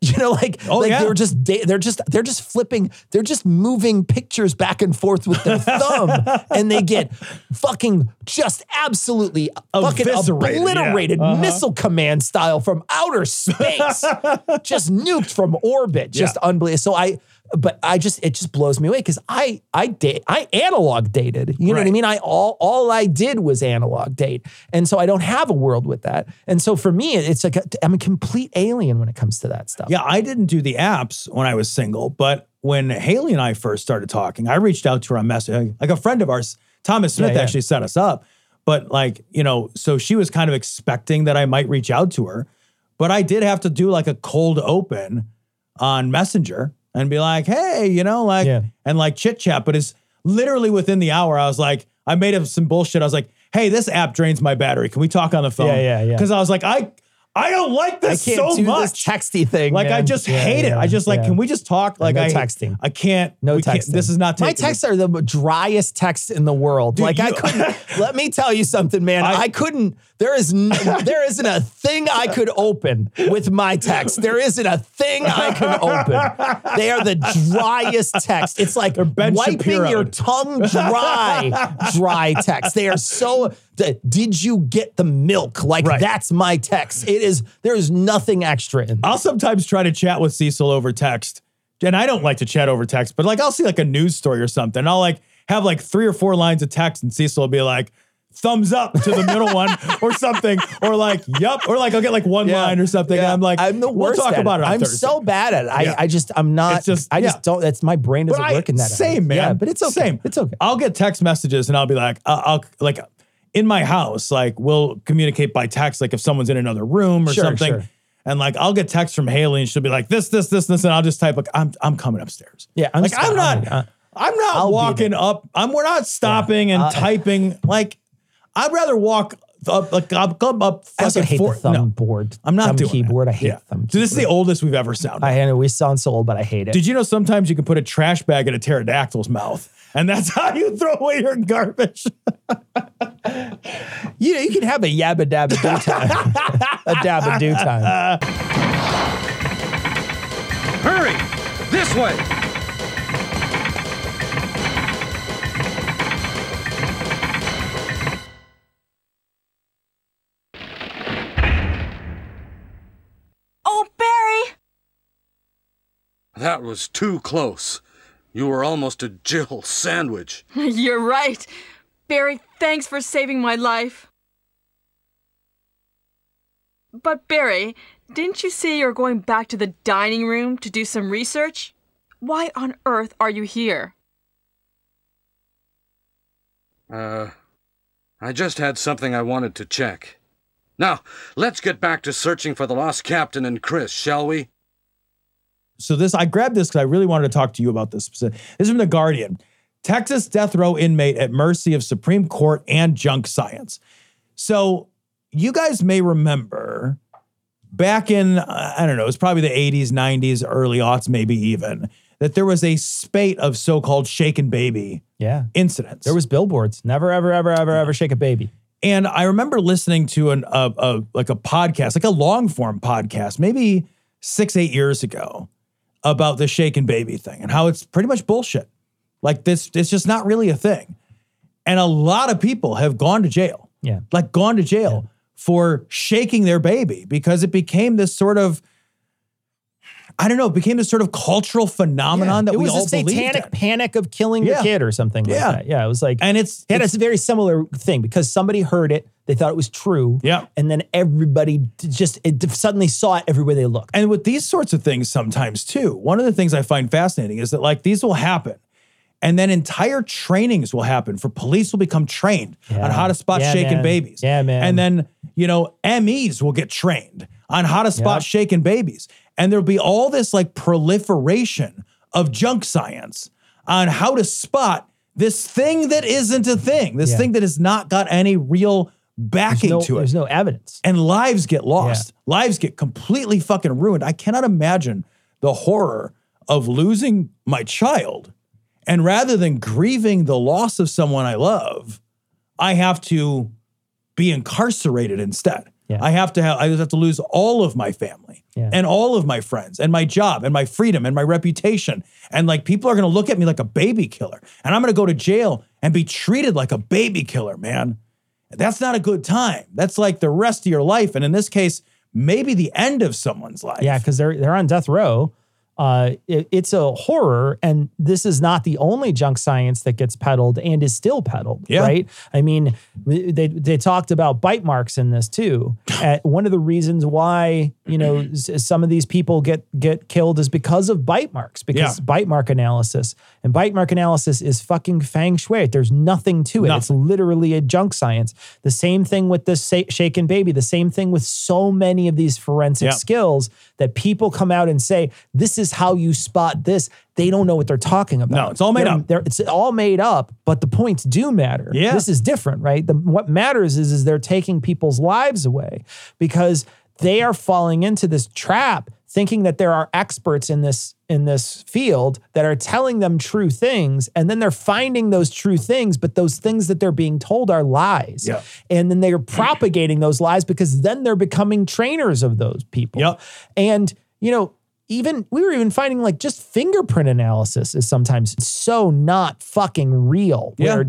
Speaker 2: they're just flipping, they're just moving pictures back and forth with their thumb, and they get fucking just absolutely fucking obliterated, missile command style from outer space, just nuked from orbit, just unbelievable. So it just blows me away because I analog dated. You know what I mean? All I did was analog date. And so I don't have a world with that. And so for me, it's I'm a complete alien when it comes to that stuff.
Speaker 3: Yeah, I didn't do the apps when I was single, but when Haley and I first started talking, I reached out to her on Messenger. Like a friend of ours, Thomas Smith, actually set us up. But so she was kind of expecting that I might reach out to her. But I did have to do a cold open on Messenger and be like, hey, and chit chat. But it's literally within the hour, I was like, I made up some bullshit. I was like, hey, this app drains my battery. Can we talk on the phone?
Speaker 2: Yeah.
Speaker 3: Because I was like, I don't like this so much.
Speaker 2: This texty thing.
Speaker 3: I just hate it. I just can we just talk?
Speaker 2: No texting.
Speaker 3: I can't.
Speaker 2: No texting.
Speaker 3: This is not
Speaker 2: my texts are the driest texts in the world. Dude, I couldn't. Let me tell you something, man. I couldn't. There isn't a thing I could open with my text. There isn't a thing I can open. They are the driest text. It's like wiping your tongue dry text. They are so. Did you get the milk? That's my text. There is nothing extra in there.
Speaker 3: I'll sometimes try to chat with Cecil over text. And I don't like to chat over text, but I'll see a news story or something. I'll have 3 or 4 lines of text and Cecil will be like, thumbs up to the middle one or something. Or yup. Or I'll get one line or something. Yeah. And I'm the worst. We'll talk about it on Thursday.
Speaker 2: So bad at it. I'm not. I just don't. That's my brain doesn't work in that.
Speaker 3: Same, man.
Speaker 2: Yeah, but it's okay.
Speaker 3: Same.
Speaker 2: It's okay.
Speaker 3: I'll get text messages and I'll be like, in my house, we'll communicate by text, if someone's in another room or something. Sure. And I'll get text from Haley and she'll be like, this, and I'll just type, I'm coming upstairs.
Speaker 2: Yeah.
Speaker 3: I'm not walking up. We're not stopping and typing. I'd rather walk up, up.
Speaker 2: I also hate the thumb board.
Speaker 3: I'm not doing
Speaker 2: keyboard.
Speaker 3: That.
Speaker 2: I hate thumb.
Speaker 3: So this is the oldest we've ever sounded.
Speaker 2: I know we sound so old, but I hate it.
Speaker 3: Did you know sometimes you can put a trash bag in a pterodactyl's mouth? And that's how you throw away your garbage.
Speaker 2: You can have a yabba dabba do time. A dabba do time.
Speaker 20: Hurry! This way!
Speaker 19: Oh, Barry!
Speaker 20: That was too close. You were almost a Jill sandwich.
Speaker 21: You're right. Barry, thanks for saving my life. But Barry, didn't you say you're going back to the dining room to do some research? Why on earth are you here?
Speaker 20: I just had something I wanted to check. Now, let's get back to searching for the lost captain and Chris, shall we?
Speaker 3: So I grabbed this because I really wanted to talk to you about this. This is from The Guardian. Texas death row inmate at mercy of Supreme Court and junk science. So you guys may remember back in, I don't know, it was probably the 80s, 90s, early aughts, maybe even. that there was a spate of so-called shaken baby incidents.
Speaker 2: There was billboards. Never, ever, ever, ever, ever shake a baby.
Speaker 3: And I remember listening to a podcast, like a long form podcast, maybe 6-8 years ago, about the shaken baby thing and how it's pretty much bullshit. Like this, it's just not really a thing. And a lot of people have gone to jail.
Speaker 2: Yeah.
Speaker 3: Like gone to jail for shaking their baby because it became this sort of, I don't know, it became this sort of cultural phenomenon that we all believed in. It was a satanic
Speaker 2: panic of killing your kid or something like that. Yeah, it was like,
Speaker 3: and
Speaker 2: it had a very similar thing because somebody heard it, they thought it was true.
Speaker 3: Yeah.
Speaker 2: And then everybody suddenly saw it everywhere they looked.
Speaker 3: And with these sorts of things sometimes too, one of the things I find fascinating is that like these will happen. And then entire trainings will happen for police will become trained on how to spot shaken babies.
Speaker 2: Yeah, man.
Speaker 3: And then, MEs will get trained on how to spot shaken babies. And there'll be all this like proliferation of junk science on how to spot this thing that isn't a thing, this thing that has not got any real backing to it.
Speaker 2: There's no evidence.
Speaker 3: And lives get lost. Lives get completely fucking ruined. I cannot imagine the horror of losing my child. And rather than grieving the loss of someone I love, I have to be incarcerated instead.
Speaker 2: Yeah.
Speaker 3: I have to lose all of my family and all of my friends and my job and my freedom and my reputation. And like people are going to look at me like a baby killer. And I'm going to go to jail and be treated like a baby killer, man. That's not a good time. That's like the rest of your life. And in this case, maybe the end of someone's life.
Speaker 2: Yeah, because they're on death row. It's a horror, and this is not the only junk science that gets peddled and is still peddled, right? I mean, they talked about bite marks in this too. One of the reasons why, some of these people get killed is because of bite marks, because bite mark analysis. And bite mark analysis is fucking feng shui. There's nothing to it. It's literally a junk science. The same thing with this shaken baby, the same thing with so many of these forensic skills that people come out and say, this is how you spot this. They don't know what they're talking about.
Speaker 3: No, it's all made up.
Speaker 2: It's all made up, but the points do matter.
Speaker 3: Yeah.
Speaker 2: This is different, right? What matters is they're taking people's lives away because they are falling into this trap thinking that there are experts in this field that are telling them true things, and then they're finding those true things, but those things that they're being told are lies.
Speaker 3: Yeah.
Speaker 2: And then they're propagating those lies because then they're becoming trainers of those people.
Speaker 3: Yep.
Speaker 2: And, we were even finding like just fingerprint analysis is sometimes so not fucking real. Where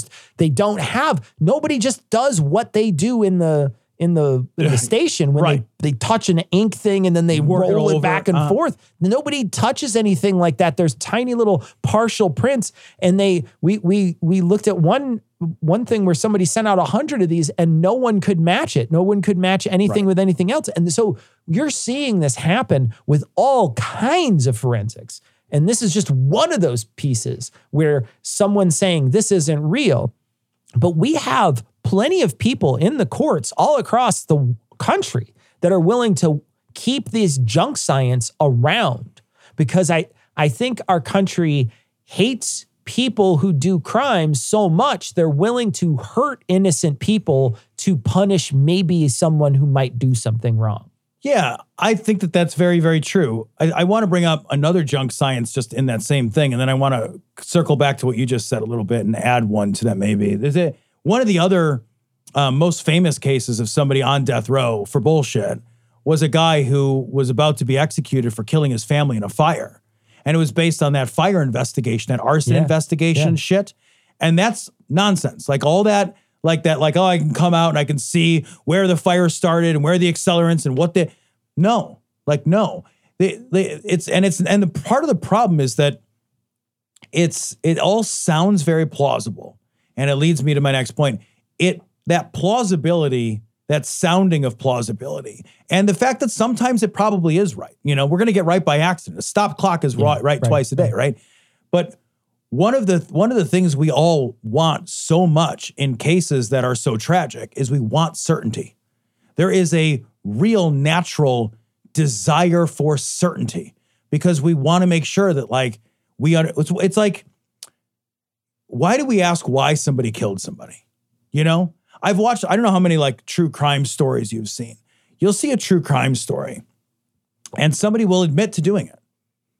Speaker 2: nobody just does what they do in the station when they touch an ink thing and then they roll it back and forth. Nobody touches anything like that. There's tiny little partial prints, and we looked at one thing where somebody sent out 100 of these and no one could match it. No one could match anything with anything else. And so you're seeing this happen with all kinds of forensics. And this is just one of those pieces where someone's saying this isn't real. But we have plenty of people in the courts all across the country that are willing to keep this junk science around because I think our country hates people who do crimes so much they're willing to hurt innocent people to punish maybe someone who might do something wrong.
Speaker 3: Yeah, I think that that's very, very true. I want to bring up another junk science just in that same thing, and then I want to circle back to what you just said a little bit and add one to that maybe. One of the other most famous cases of somebody on death row for bullshit was a guy who was about to be executed for killing his family in a fire. And it was based on that fire investigation, that arson investigation shit. And that's nonsense. Like all that, I can come out and I can see where the fire started and where the accelerants and what no. The part of the problem is that it all sounds very plausible. And it leads me to my next point. That plausibility, that sounding of plausibility, and the fact that sometimes it probably is right. We're going to get right by accident. A stop clock is right twice a day, right? But one of the things we all want so much in cases that are so tragic is we want certainty. There is a real natural desire for certainty because we want to make sure that it's like, why do we ask why somebody killed somebody? I've watched, I don't know how many true crime stories you've seen. You'll see a true crime story and somebody will admit to doing it.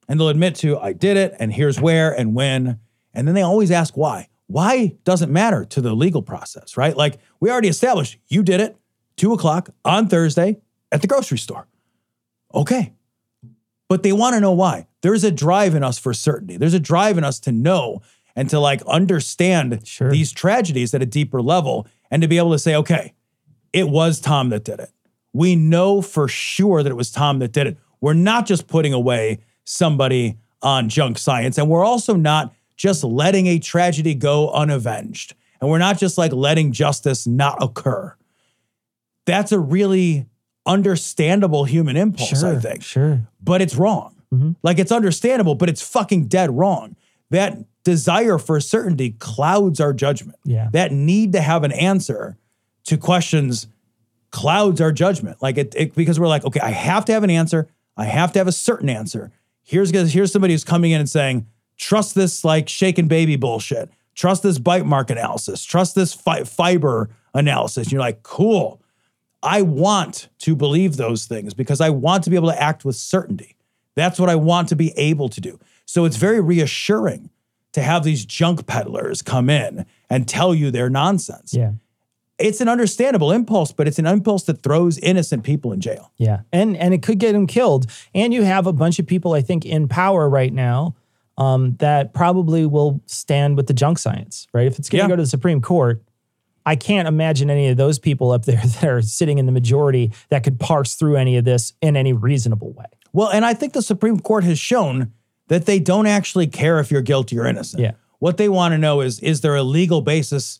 Speaker 3: And they'll admit to, I did it, and here's where and when. And then they always ask why. Why doesn't matter to the legal process, right? Like, we already established you did it 2:00 on Thursday at the grocery store. Okay. But they want to know why. There's a drive in us for certainty. There's a drive in us to know and to like understand these tragedies at a deeper level and to be able to say, okay, it was Tom that did it. We know for sure that it was Tom that did it. We're not just putting away somebody on junk science, and we're also not just letting a tragedy go unavenged. And we're not just like letting justice not occur. That's a really understandable human impulse, I think. But it's wrong. Like, it's understandable, but it's fucking dead wrong. That desire for certainty clouds our judgment. That need to have an answer to questions clouds our judgment. Like, because we're like, okay, I have to have an answer. I have to have a certain answer. Here's somebody who's coming in and saying, trust this like shaken baby bullshit. Trust this bite mark analysis. Trust this fiber analysis. And you're like, cool. I want to believe those things because I want to be able to act with certainty. That's what I want to be able to do. So it's very reassuring to have these junk peddlers come in and tell you their nonsense. It's an understandable impulse, but it's an impulse that throws innocent people in jail.
Speaker 2: And it could get them killed. And you have a bunch of people, I think, in power right now that probably will stand with the junk science, right? If it's going to go to the Supreme Court, I can't imagine any of those people up there that are sitting in the majority that could parse through any of this in any reasonable way.
Speaker 3: Well, and I think the Supreme Court has shown that they don't actually care if you're guilty or innocent. What they want to know is there a legal basis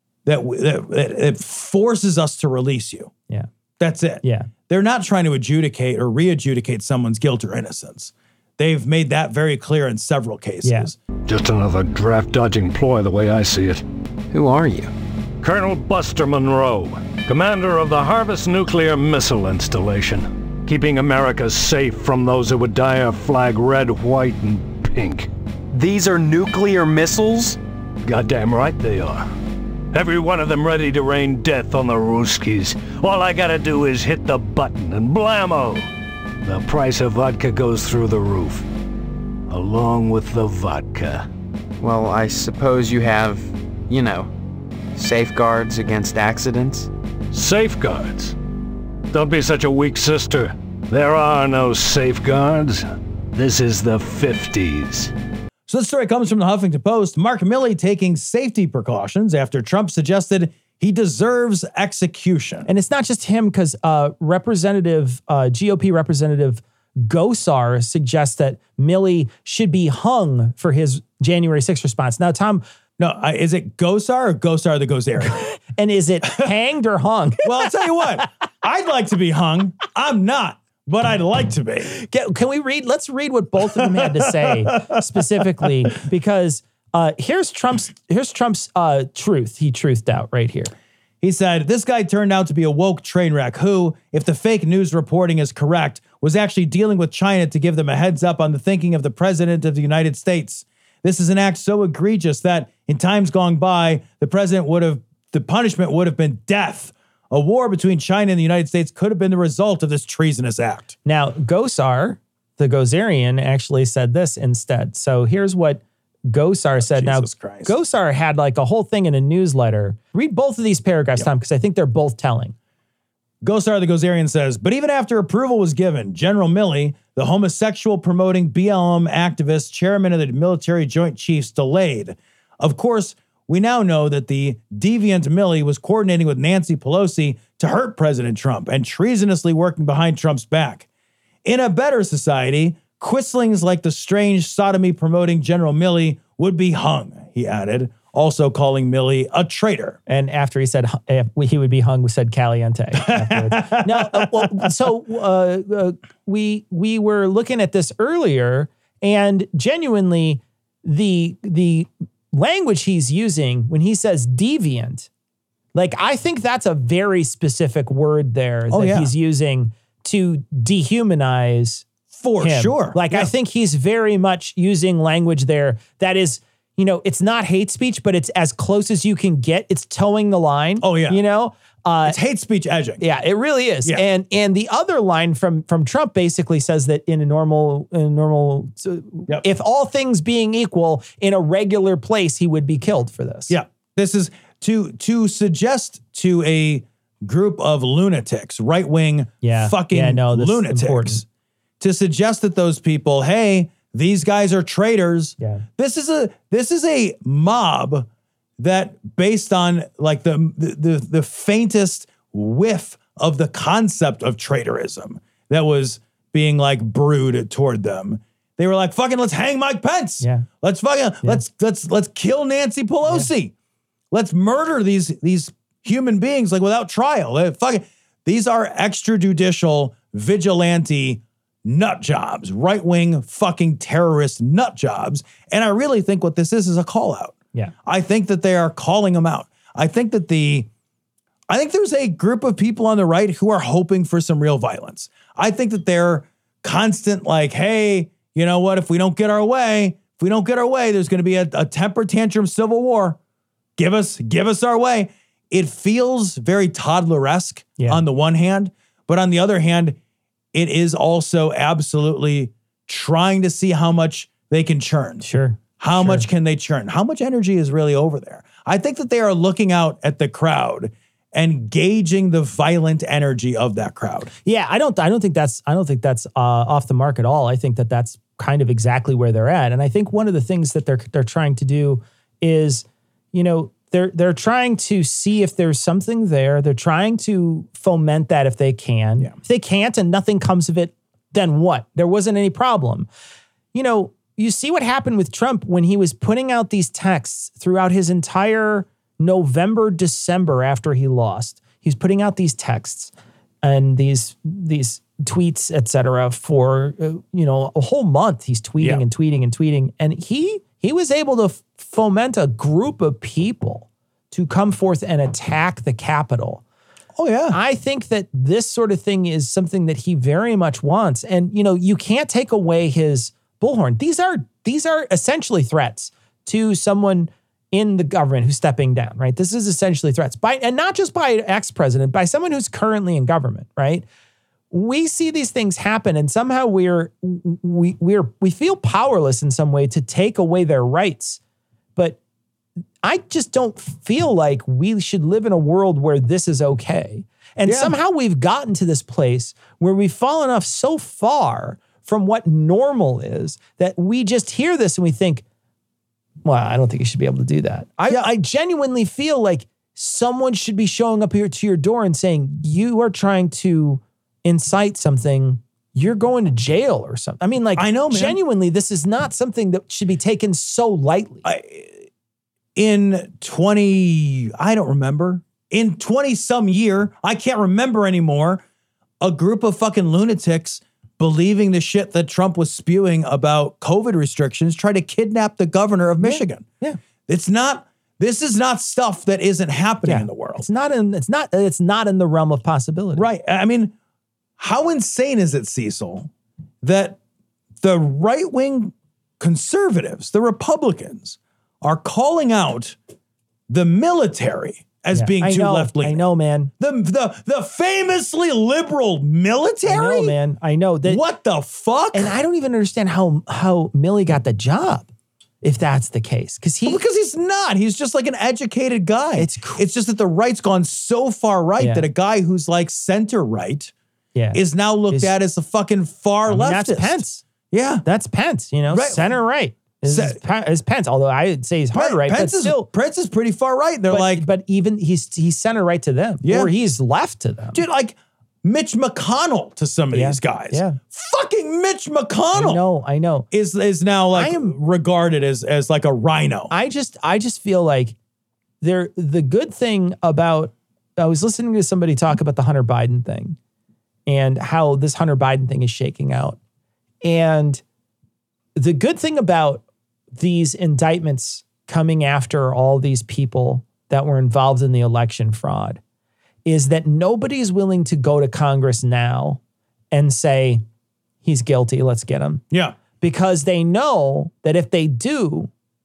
Speaker 3: that forces us to release you? That's it. They're not trying to adjudicate or re-adjudicate someone's guilt or innocence. They've made that very clear in several cases.
Speaker 1: Just another draft-dodging ploy the way I see it.
Speaker 22: Who are you?
Speaker 1: Colonel Buster Monroe, commander of the Harvest Nuclear Missile Installation, keeping America safe from those who would dye our flag red, white, and pink.
Speaker 22: These are nuclear missiles?
Speaker 1: Goddamn right they are. Every one of them ready to rain death on the Ruskies. All I gotta do is hit the button and blammo! The price of vodka goes through the roof. Along with the vodka.
Speaker 22: Well, I suppose you have, you know, safeguards against accidents?
Speaker 1: Safeguards? Don't be such a weak sister. There are no safeguards. This is the 50s.
Speaker 3: So this story comes from the Huffington Post. Mark Milley taking safety precautions after Trump suggested he deserves execution.
Speaker 2: And it's not just him, because GOP Representative Gosar suggests that Milley should be hung for his January 6th response. Now, Tom...
Speaker 3: No, is it Gosar or Gosar the Gozerian?
Speaker 2: And is it hanged or hung?
Speaker 3: Well, I'll tell you what. I'd like to be hung. I'm not, but I'd like to be.
Speaker 2: Can we read? Let's read what both of them had to say specifically, because here's Trump's truth. He truthed out right here.
Speaker 3: He said, this guy turned out to be a woke train wreck who, if the fake news reporting is correct, was actually dealing with China to give them a heads up on the thinking of the president of the United States. This is an act so egregious that in times gone by, the punishment would have been death. A war between China and the United States could have been the result of this treasonous act.
Speaker 2: Now, Gosar, the Gozerian, actually said this instead. So here's what Gosar said.
Speaker 3: Jesus Christ.
Speaker 2: Gosar had like a whole thing in a newsletter. Read both of these paragraphs, Tom, because I think they're both telling.
Speaker 3: Gosar the Gozerian says, but even after approval was given, General Milley, the homosexual promoting BLM activist, chairman of the Military Joint Chiefs, delayed. Of course, we now know that the deviant Milley was coordinating with Nancy Pelosi to hurt President Trump and treasonously working behind Trump's back. In a better society, quislings like the strange sodomy promoting General Milley would be hung, he added, also calling Milley a traitor.
Speaker 2: And after he said he would be hung, we said caliente. We were looking at this earlier, and genuinely, the language he's using when he says deviant, like, I think that's a very specific word there he's using to dehumanize
Speaker 3: for
Speaker 2: him.
Speaker 3: Sure.
Speaker 2: Like, I think he's very much using language there that is,
Speaker 4: it's not hate speech, but it's as close as you can get. It's towing the line.
Speaker 3: Oh, yeah.
Speaker 4: It's
Speaker 3: hate speech edging.
Speaker 4: Yeah, it really is.
Speaker 3: Yeah.
Speaker 4: And the other line from Trump basically says that in a normal, if all things being equal, in a regular place, he would be killed for this.
Speaker 3: Yeah. This is to suggest to a group of lunatics, right-wing lunatics,
Speaker 4: important.
Speaker 3: to suggest that those people, hey, these guys are traitors.
Speaker 4: Yeah.
Speaker 3: This is a mob that, based on like the faintest whiff of the concept of traitorism that was being like brewed toward them, they were like, fucking, let's hang Mike Pence.
Speaker 4: Yeah.
Speaker 3: Let's kill Nancy Pelosi. Yeah. Let's murder these human beings like without trial. These are extrajudicial vigilante nut jobs, right-wing fucking terrorist nut jobs. And I really think what this is a call out.
Speaker 4: Yeah.
Speaker 3: I think that they are calling them out. I think there's a group of people on the right who are hoping for some real violence. I think that they're constant like, hey, you know what? If we don't get our way, there's going to be a temper tantrum civil war. Give us our way. It feels very toddler-esque on the one hand, but on the other hand, it is also absolutely trying to see how much they can churn.
Speaker 4: Sure.
Speaker 3: How much can they churn? How much energy is really over there? I think that they are looking out at the crowd and gauging the violent energy of that crowd.
Speaker 4: Yeah, I don't think that's off the mark at all. I think that that's kind of exactly where they're at. And I think one of the things that they're trying to do is, they're trying to see if there's something there. They're trying to foment that if they can. Yeah. If they can't and nothing comes of it, then what? There wasn't any problem. You see what happened with Trump when he was putting out these texts throughout his entire November, December after he lost. He's putting out these texts and these tweets, et cetera, for, a whole month. He's tweeting and tweeting and tweeting. And he was able to foment a group of people to come forth and attack the Capitol.
Speaker 3: Oh, yeah.
Speaker 4: I think that this sort of thing is something that he very much wants. And, you can't take away his bullhorn. These are essentially threats to someone in the government who's stepping down, right? This is essentially threats and not just by an ex-president, by someone who's currently in government, right? We see these things happen and somehow we feel powerless in some way to take away their rights. But I just don't feel like we should live in a world where this is okay. And somehow we've gotten to this place where we've fallen off so far from what normal is that we just hear this and we think, well, I don't think you should be able to do that. I genuinely feel like someone should be showing up here to your door and saying, you are trying to incite something, you're going to jail or something. I mean,
Speaker 3: I know, man.
Speaker 4: Genuinely, this is not something that should be taken so lightly.
Speaker 3: In 20 some year, I can't remember anymore, a group of fucking lunatics believing the shit that Trump was spewing about COVID restrictions tried to kidnap the governor of Michigan.
Speaker 4: Yeah.
Speaker 3: This is not stuff that isn't happening in the world.
Speaker 4: It's not in the realm of possibility.
Speaker 3: Right. I mean, how insane is it, Cecil, that the right-wing conservatives, the Republicans, are calling out the military as being too left-leaning?
Speaker 4: I know, man.
Speaker 3: The famously liberal military?
Speaker 4: I know, man. I know.
Speaker 3: What the fuck?
Speaker 4: And I don't even understand how Milley got the job, if that's the case. Because
Speaker 3: he's not. He's just like an educated guy. It's just that the right's gone so far right that a guy who's like center-right is now looked at as a fucking far leftist.
Speaker 4: That's Pence.
Speaker 3: Yeah.
Speaker 4: That's Pence, right. Center-right. Is Pence, although I would say he's hard right,
Speaker 3: Pence is pretty far right. They're
Speaker 4: but even he's center right to them, or he's left to them,
Speaker 3: dude. Like Mitch McConnell to some of these guys, fucking Mitch McConnell.
Speaker 4: I know,
Speaker 3: is now like regarded as like a rhino.
Speaker 4: I just feel like the good thing about, I was listening to somebody talk about the Hunter Biden thing and how this Hunter Biden thing is shaking out, and the good thing about these indictments coming after all these people that were involved in the election fraud is that nobody's willing to go to Congress now and say, he's guilty, let's get him.
Speaker 3: Yeah.
Speaker 4: Because they know that if they do,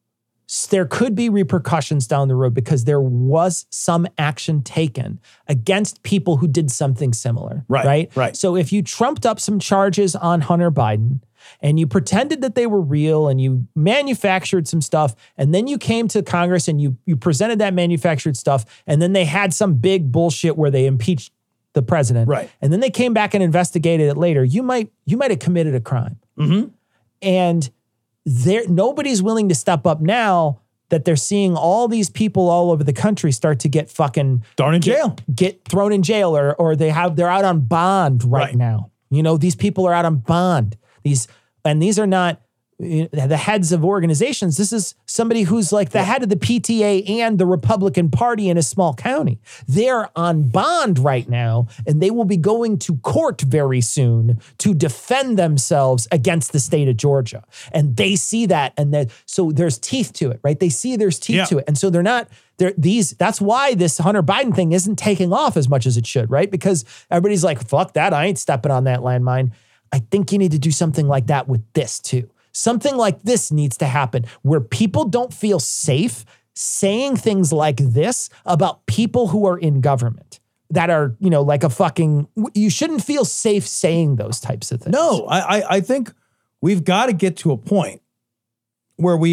Speaker 4: there could be repercussions down the road because there was some action taken against people who did something similar. Right. So if you trumped up some charges on Hunter Biden and you pretended that they were real and you manufactured some stuff, and then you came to Congress and you presented that manufactured stuff, and then they had some big bullshit where they impeached the president. Right. And then they came back and investigated it later. You might have committed a crime. Mm-hmm. And nobody's willing to step up now that they're seeing all these people all over the country start to get fucking
Speaker 3: thrown in jail,
Speaker 4: get thrown in jail, or they're out on bond right now. You know, these people are out on bond. These are not the heads of organizations. This is somebody who's like the head of the PTA and the Republican Party in a small county. They're on bond right now, and they will be going to court very soon to defend themselves against the state of Georgia. And they see that, so there's teeth to it, right? They see there's teeth to it. And so that's why this Hunter Biden thing isn't taking off as much as it should, right? Because everybody's like, fuck that, I ain't stepping on that landmine. I think you need to do something like that with this too. Something like this needs to happen where people don't feel safe saying things like this about people who are in government that are, like a fucking, you shouldn't feel safe saying those types of things.
Speaker 3: No, I think we've got to get to a point where we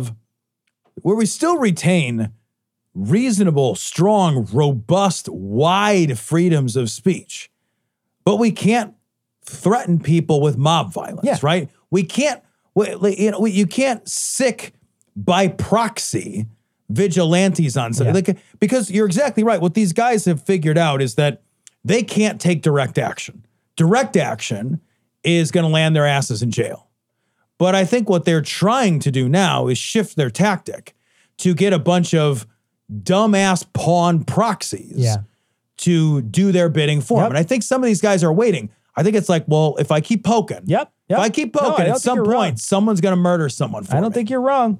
Speaker 3: still retain reasonable, strong, robust, wide freedoms of speech, but we can't threaten people with mob violence, right? We can't, you can't sick by proxy vigilantes on something. Because you're exactly right. What these guys have figured out is that they can't take direct action. Direct action is going to land their asses in jail. But I think what they're trying to do now is shift their tactic to get a bunch of dumbass pawn proxies to do their bidding for them. And I think some of these guys are waiting. I think it's like, well, if I keep poking, if I keep poking, at some point, someone's going to murder someone for me.
Speaker 4: I don't think you're wrong.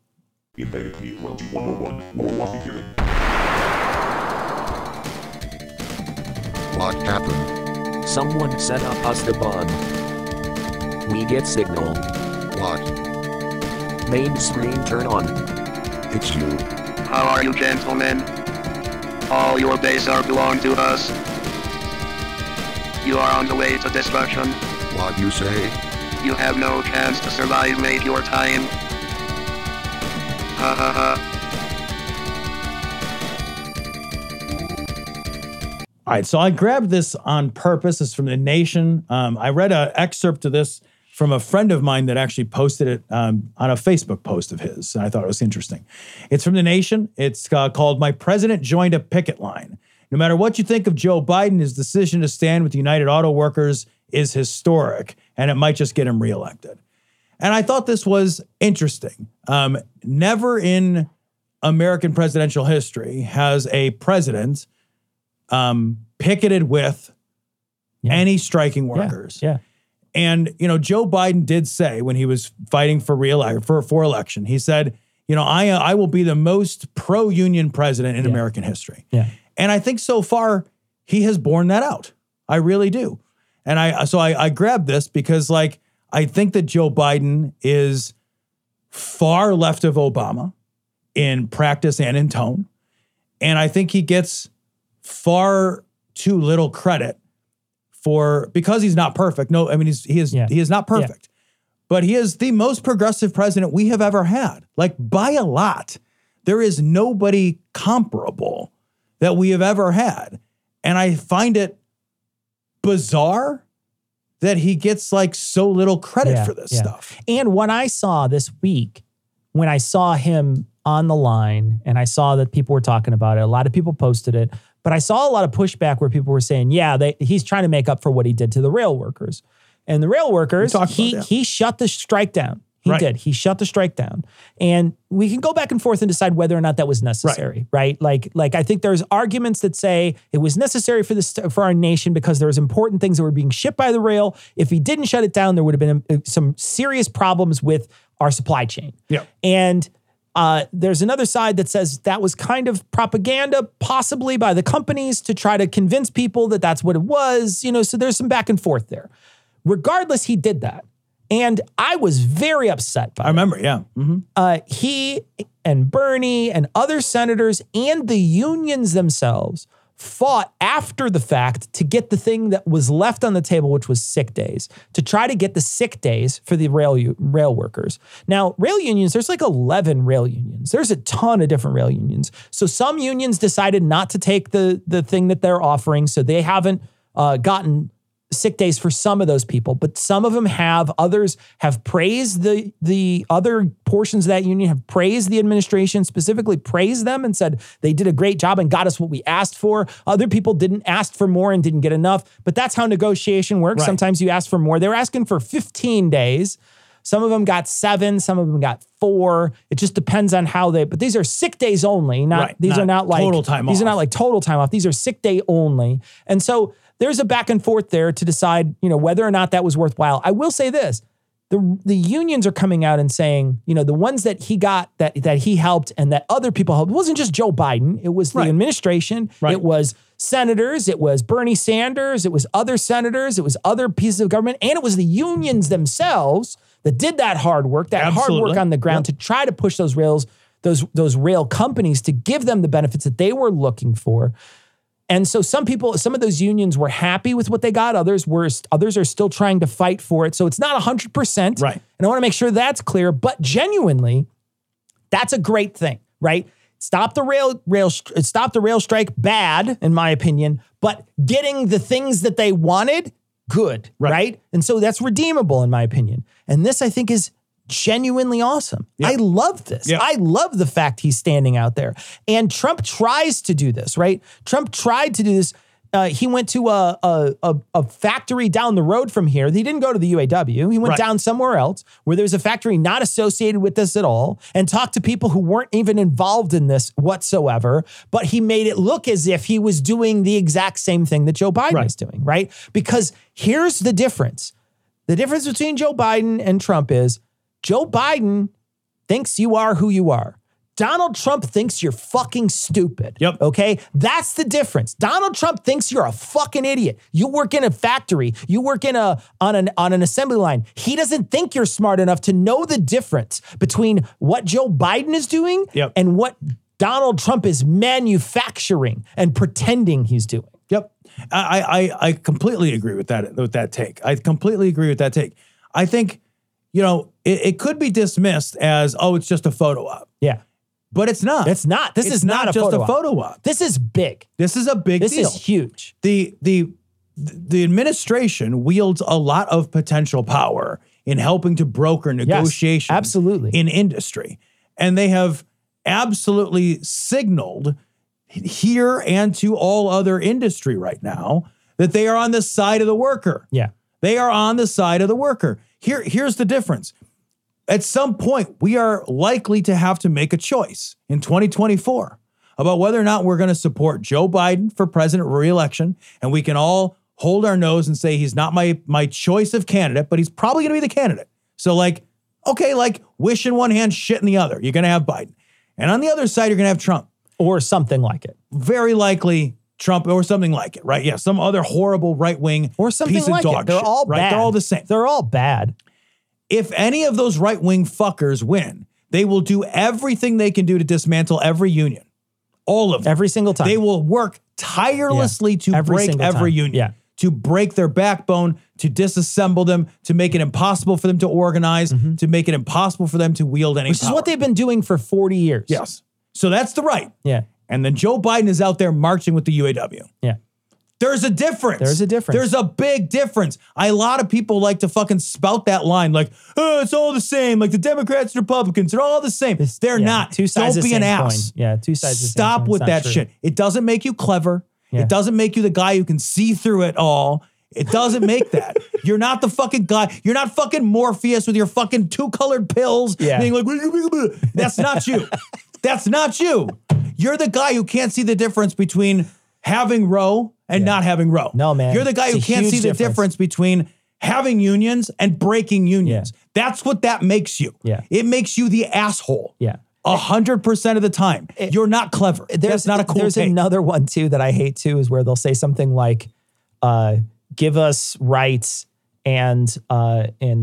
Speaker 5: What happened? Someone set up us the bomb. We get signal. What? Main screen turn on.
Speaker 6: It's you. How are you, gentlemen? All your base are belong to us. You are on the way to destruction.
Speaker 5: What you say?
Speaker 6: You have no chance to survive, mate, your time. Ha ha ha.
Speaker 3: All right, so I grabbed this on purpose. It's from The Nation. I read an excerpt of this from a friend of mine that actually posted it on a Facebook post of his. And I thought it was interesting. It's from The Nation. It's called "My President Joined a Picket Line." No matter what you think of Joe Biden, his decision to stand with the United Auto Workers is historic, and it might just get him reelected. And I thought this was interesting. Never in American presidential history has a president picketed with any striking workers. And, Joe Biden did say when he was fighting for election, he said, I will be the most pro-union president in American history. And I think so far he has borne that out. I really do. And I grabbed this because I think that Joe Biden is far left of Obama in practice and in tone. And I think he gets far too little credit because he's not perfect. No, I mean, he is not perfect, but he is the most progressive president we have ever had, by a lot. There is nobody comparable that we have ever had. And I find it bizarre that he gets so little credit for this stuff.
Speaker 4: And what I saw this week, when I saw him on the line and I saw that people were talking about it, a lot of people posted it, but I saw a lot of pushback where people were saying, he's trying to make up for what he did to the rail workers. And the rail workers, he shut the strike down. He did. He shut the strike down. And we can go back and forth and decide whether or not that was necessary, right? I think there's arguments that say it was necessary for our nation because there was important things that were being shipped by the rail. If he didn't shut it down, there would have been some serious problems with our supply chain. And there's another side that says that was kind of propaganda, possibly by the companies to try to convince people that that's what it was. So there's some back and forth there. Regardless, he did that.
Speaker 2: And I was very upset by it.
Speaker 3: I remember, yeah.
Speaker 2: He and Bernie and other senators and the unions themselves fought after the fact to get the thing that was left on the table, which was sick days, to try to get the sick days for the rail workers. Now, rail unions, there's like 11 rail unions. There's a ton of different rail unions. So some unions decided not to take the thing that they're offering, so they haven't gotten sick days for some of those people, but some of them have. Others have praised the other portions of that union, have praised the administration, specifically praised them and said they did a great job and got us what we asked for. Other people didn't ask for more and didn't get enough, but that's how negotiation works.
Speaker 3: Right.
Speaker 2: Sometimes you ask for more. They're asking for 15 days. Some of them got 7, some of them got 4. It just depends on how but these are sick days only. These are not like
Speaker 3: total time off.
Speaker 2: These are not like total time off. These are sick day only. And so there's a back and forth there to decide, whether or not that was worthwhile. I will say this. The unions are coming out and saying, the ones that he got, that he helped and that other people helped, it wasn't just Joe Biden. It was the administration. Right. It was senators. It was Bernie Sanders. It was other senators. It was other pieces of government. And it was the unions themselves that did that hard work, hard work on the ground to try to push those rail companies to give them the benefits that they were looking for. And so some of those unions were happy with what they got. Others are still trying to fight for it. So it's not 100%.
Speaker 3: Right.
Speaker 2: And I want to make sure that's clear, but genuinely, that's a great thing, right? Stop the rail strike, bad, in my opinion, but getting the things that they wanted, good, right? And so that's redeemable, in my opinion. And this, I think, is genuinely awesome. I love this. I love the fact he's standing out there. And Trump tries to do this, right? Trump tried to do this. He went to a factory down the road from here. He didn't go to the UAW. He went down somewhere else where there's a factory not associated with this at all and talked to people who weren't even involved in this whatsoever. But he made it look as if he was doing the exact same thing that Joe Biden is doing, right? Because here's the difference. The difference between Joe Biden and Trump is Joe Biden thinks you are who you are. Donald Trump thinks you're fucking stupid. Yep. Okay? That's the difference. Donald Trump thinks you're a fucking idiot. You work in a factory. You work on an assembly line. He doesn't think you're smart enough to know the difference between what Joe Biden is doing and what Donald Trump is manufacturing and pretending he's doing.
Speaker 3: Yep. I completely agree with that take. I completely agree with that take. I think, it could be dismissed as, it's just a photo op.
Speaker 2: Yeah.
Speaker 3: But it's not.
Speaker 2: It's not. This is not
Speaker 3: just a photo op.
Speaker 2: This is big.
Speaker 3: This is a big deal.
Speaker 2: This is huge.
Speaker 3: The administration wields a lot of potential power in helping to broker negotiations
Speaker 2: absolutely.
Speaker 3: In industry. And they have absolutely signaled here and to all other industry right now that they are on the side of the worker.
Speaker 2: Yeah.
Speaker 3: They are on the side of the worker. Here's the difference. At some point, we are likely to have to make a choice in 2024 about whether or not we're going to support Joe Biden for president re-election, and we can all hold our nose and say he's not my choice of candidate, but he's probably going to be the candidate. So wish in one hand, shit in the other. You're going to have Biden. And on the other side, you're going to have Trump.
Speaker 2: Or something like it.
Speaker 3: Very likely Trump or something like it, right? Yeah, some other horrible right-wing
Speaker 2: or something
Speaker 3: piece
Speaker 2: like
Speaker 3: of dog
Speaker 2: it. They're
Speaker 3: shit,
Speaker 2: all
Speaker 3: right?
Speaker 2: bad.
Speaker 3: They're all the same.
Speaker 2: They're all bad.
Speaker 3: If any of those right-wing fuckers win, they will do everything they can do to dismantle every union. All of them.
Speaker 2: Every single time.
Speaker 3: They will work tirelessly to break every union.
Speaker 2: Yeah.
Speaker 3: To break their backbone, to disassemble them, to make it impossible for them to organize, to make it impossible for them to wield any
Speaker 2: power. Which is what they've been doing for 40 years.
Speaker 3: Yes. So that's the right.
Speaker 2: Yeah.
Speaker 3: And then Joe Biden is out there marching with the UAW.
Speaker 2: Yeah.
Speaker 3: There's a difference.
Speaker 2: There's a difference.
Speaker 3: There's a big difference. A lot of people like to fucking spout that line like, it's all the same. Like the Democrats and Republicans, they're all the same. They're not.
Speaker 2: Two sides
Speaker 3: Don't
Speaker 2: of
Speaker 3: be an
Speaker 2: same
Speaker 3: ass.
Speaker 2: coin. Yeah, two sides of the same
Speaker 3: Stop
Speaker 2: coin.
Speaker 3: with that shit. It doesn't make you clever.
Speaker 2: Yeah.
Speaker 3: It doesn't make you the guy who can see through it all. It doesn't make that. You're not the fucking guy. You're not fucking Morpheus with your fucking 2-colored pills.
Speaker 2: Yeah.
Speaker 3: Being like, that's not you. That's not you. You're the guy who can't see the difference between having Roe and not having Roe.
Speaker 2: No, man.
Speaker 3: You're the guy who can't see the difference between having unions and breaking unions. That's what that makes you.
Speaker 2: Yeah.
Speaker 3: It makes you the asshole.
Speaker 2: Yeah.
Speaker 3: 100% of the time. You're not clever. That's not a cool
Speaker 2: There's
Speaker 3: take.
Speaker 2: another one too that I hate too, is where they'll say something like, give us rights and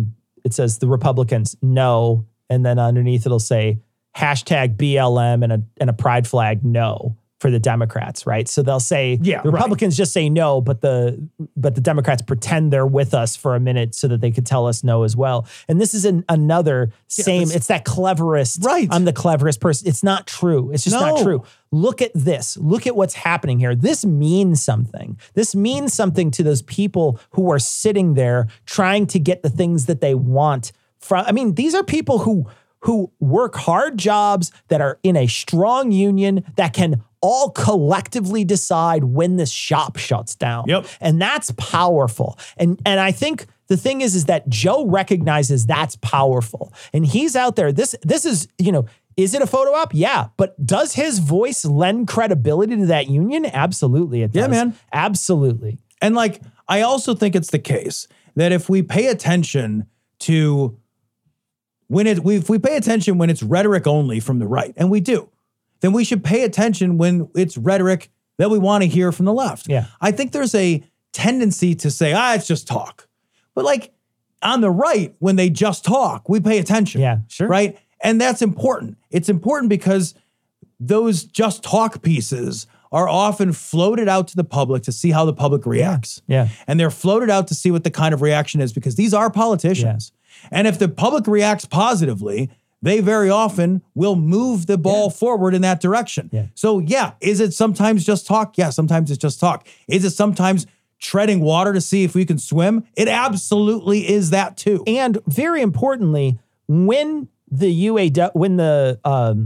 Speaker 2: it says the Republicans no, and then underneath it'll say hashtag BLM and a pride flag no for the Democrats, right? So they'll say, the Republicans just say no, but the Democrats pretend they're with us for a minute so that they could tell us no as well. And this is another same, it's that cleverest, I'm the cleverest person. It's not true. It's just not true. Look at this. Look at what's happening here. This means something. This means something to those people who are sitting there trying to get the things that they want from, I mean, these are people who work hard jobs, that are in a strong union, that can all collectively decide when this shop shuts down. And that's powerful. And I think the thing is that Joe recognizes that's powerful. And he's out there. This is, is it a photo op? Yeah. But does his voice lend credibility to that union? Absolutely it does.
Speaker 3: Yeah, man.
Speaker 2: Absolutely.
Speaker 3: And I also think it's the case that if we pay attention to if we pay attention when it's rhetoric only from the right, and we do, then we should pay attention when it's rhetoric that we want to hear from the left.
Speaker 2: Yeah.
Speaker 3: I think there's a tendency to say, it's just talk. But on the right, when they just talk, we pay attention.
Speaker 2: Yeah, sure.
Speaker 3: Right? And that's important. It's important because those just talk pieces are often floated out to the public to see how the public reacts.
Speaker 2: Yeah.
Speaker 3: And they're floated out to see what the kind of reaction is, because these are politicians. And if the public reacts positively, they very often will move the ball forward in that direction. So is it sometimes just talk? Yeah, sometimes it's just talk. Is it sometimes treading water to see if we can swim? It absolutely is that too.
Speaker 2: And very importantly, when the when the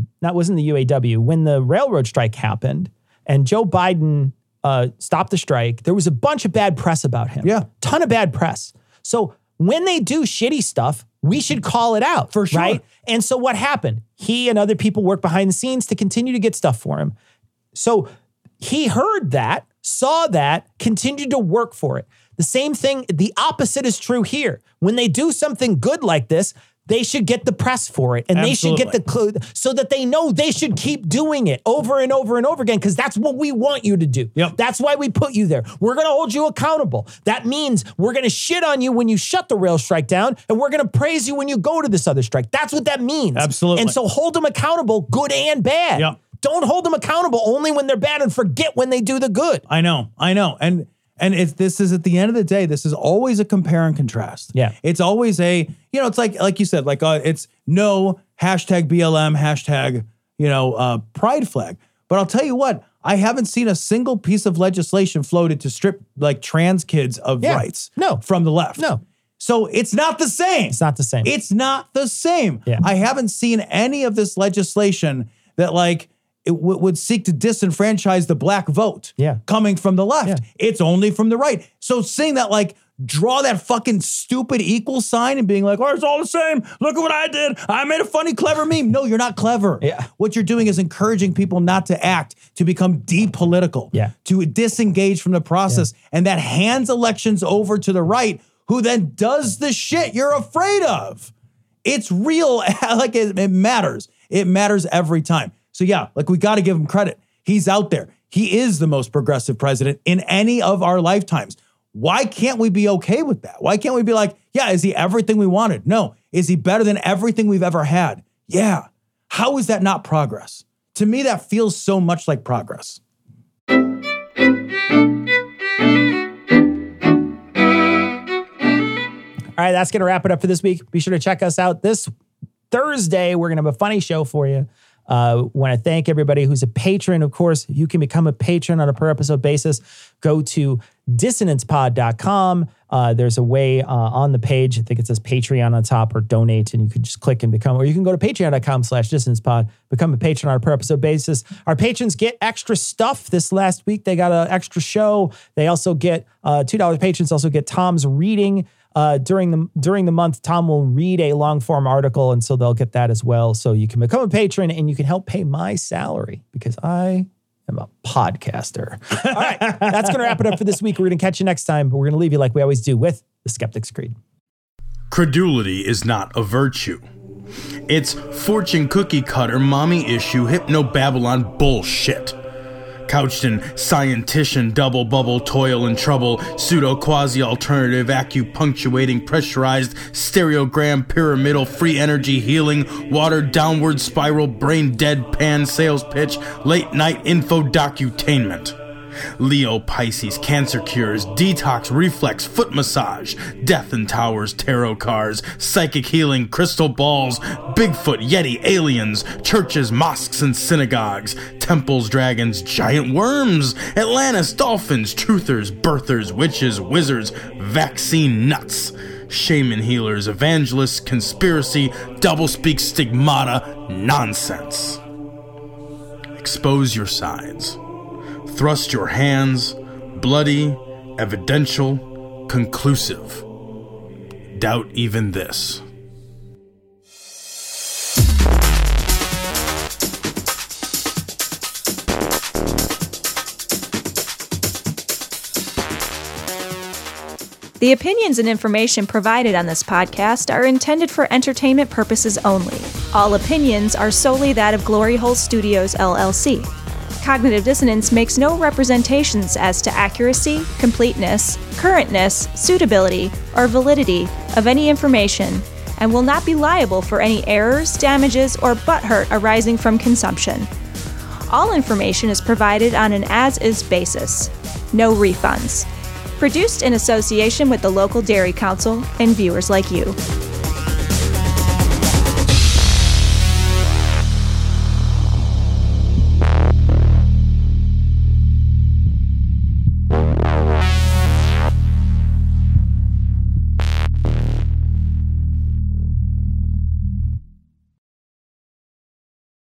Speaker 2: railroad strike happened and Joe Biden stopped the strike, there was a bunch of bad press about him.
Speaker 3: Yeah.
Speaker 2: Ton of bad press. So when they do shitty stuff, we should call it out.
Speaker 3: For sure.
Speaker 2: Right? And so what happened? He and other people worked behind the scenes to continue to get stuff for him. So he heard that, saw that, continued to work for it. The same thing, the opposite is true here. When they do something good like this, they should get the press for it. And they should get the so that they know they should keep doing it over and over and over again, because that's what we want you to do. That's why we put you there. We're going to hold you accountable. That means we're going to shit on you when you shut the rail strike down, and we're going to praise you when you go to this other strike. That's what that means.
Speaker 3: Absolutely.
Speaker 2: And so hold them accountable, good and bad. Don't hold them accountable only when they're bad and forget when they do the good.
Speaker 3: I know. And if this is, at the end of the day, this is always a compare and contrast.
Speaker 2: Yeah.
Speaker 3: It's always it's like you said, it's no hashtag BLM, hashtag, pride flag. But I'll tell you what, I haven't seen a single piece of legislation floated to strip trans kids of rights from the left.
Speaker 2: No.
Speaker 3: So it's not the same.
Speaker 2: It's not the same.
Speaker 3: It's not the same.
Speaker 2: Yeah.
Speaker 3: I haven't seen any of this legislation that it would seek to disenfranchise the black vote coming from the left. It's only from the right. So seeing that, draw that fucking stupid equal sign and being it's all the same. Look at what I did. I made a funny, clever meme. No, you're not clever.
Speaker 2: Yeah.
Speaker 3: What you're doing is encouraging people not to act, to become depolitical, to disengage from the process. And that hands elections over to the right, who then does the shit you're afraid of. It's real. It matters. It matters every time. So we got to give him credit. He's out there. He is the most progressive president in any of our lifetimes. Why can't we be okay with that? Why can't we be is he everything we wanted? No. Is he better than everything we've ever had? Yeah. How is that not progress? To me, that feels so much like progress.
Speaker 2: All right, that's going to wrap it up for this week. Be sure to check us out this Thursday. We're going to have a funny show for you. Want to thank everybody who's a patron. Of course, you can become a patron on a per episode basis. Go to dissonancepod.com. There's a way on the page. I think it says Patreon on top, or donate, and you can just click and become, or you can go to patreon.com/dissonancepod, become a patron on a per episode basis. Our patrons get extra stuff. This last week, they got an extra show. They also get $2 patrons also get Tom's reading. During the month, Tom will read a long form article, and so they'll get that as well. So you can become a patron and you can help pay my salary, because I am a podcaster. All right, that's going to wrap it up for this week. We're going to catch you next time, but we're going to leave you like we always do with the Skeptic's Creed.
Speaker 7: Credulity is not a virtue. It's fortune cookie cutter, mommy issue, hypno Babylon bullshit. couched in scientician, double bubble, toil and trouble, pseudo quasi alternative, acupunctuating, pressurized, stereogram, pyramidal, free energy healing, water downward spiral, brain deadpan sales pitch, late night info docutainment. Leo, Pisces, cancer cures, detox, reflex, foot massage, death and towers, tarot cards, psychic healing, crystal balls, Bigfoot, Yeti, aliens, churches, mosques and synagogues, temples, dragons, giant worms, Atlantis, dolphins, truthers, birthers, witches, wizards, vaccine nuts, shaman healers, evangelists, conspiracy, doublespeak, stigmata, nonsense. Expose your sides. Thrust your hands, bloody, evidential, conclusive. Doubt even this.
Speaker 8: The opinions and information provided on this podcast are intended for entertainment purposes only. All opinions are solely that of Glory Hole Studios, LLC. Cognitive Dissonance makes no representations as to accuracy, completeness, currentness, suitability, or validity of any information, and will not be liable for any errors, damages, or butthurt arising from consumption. All information is provided on an as-is basis. No refunds. Produced in association with the local Dairy Council and viewers like you.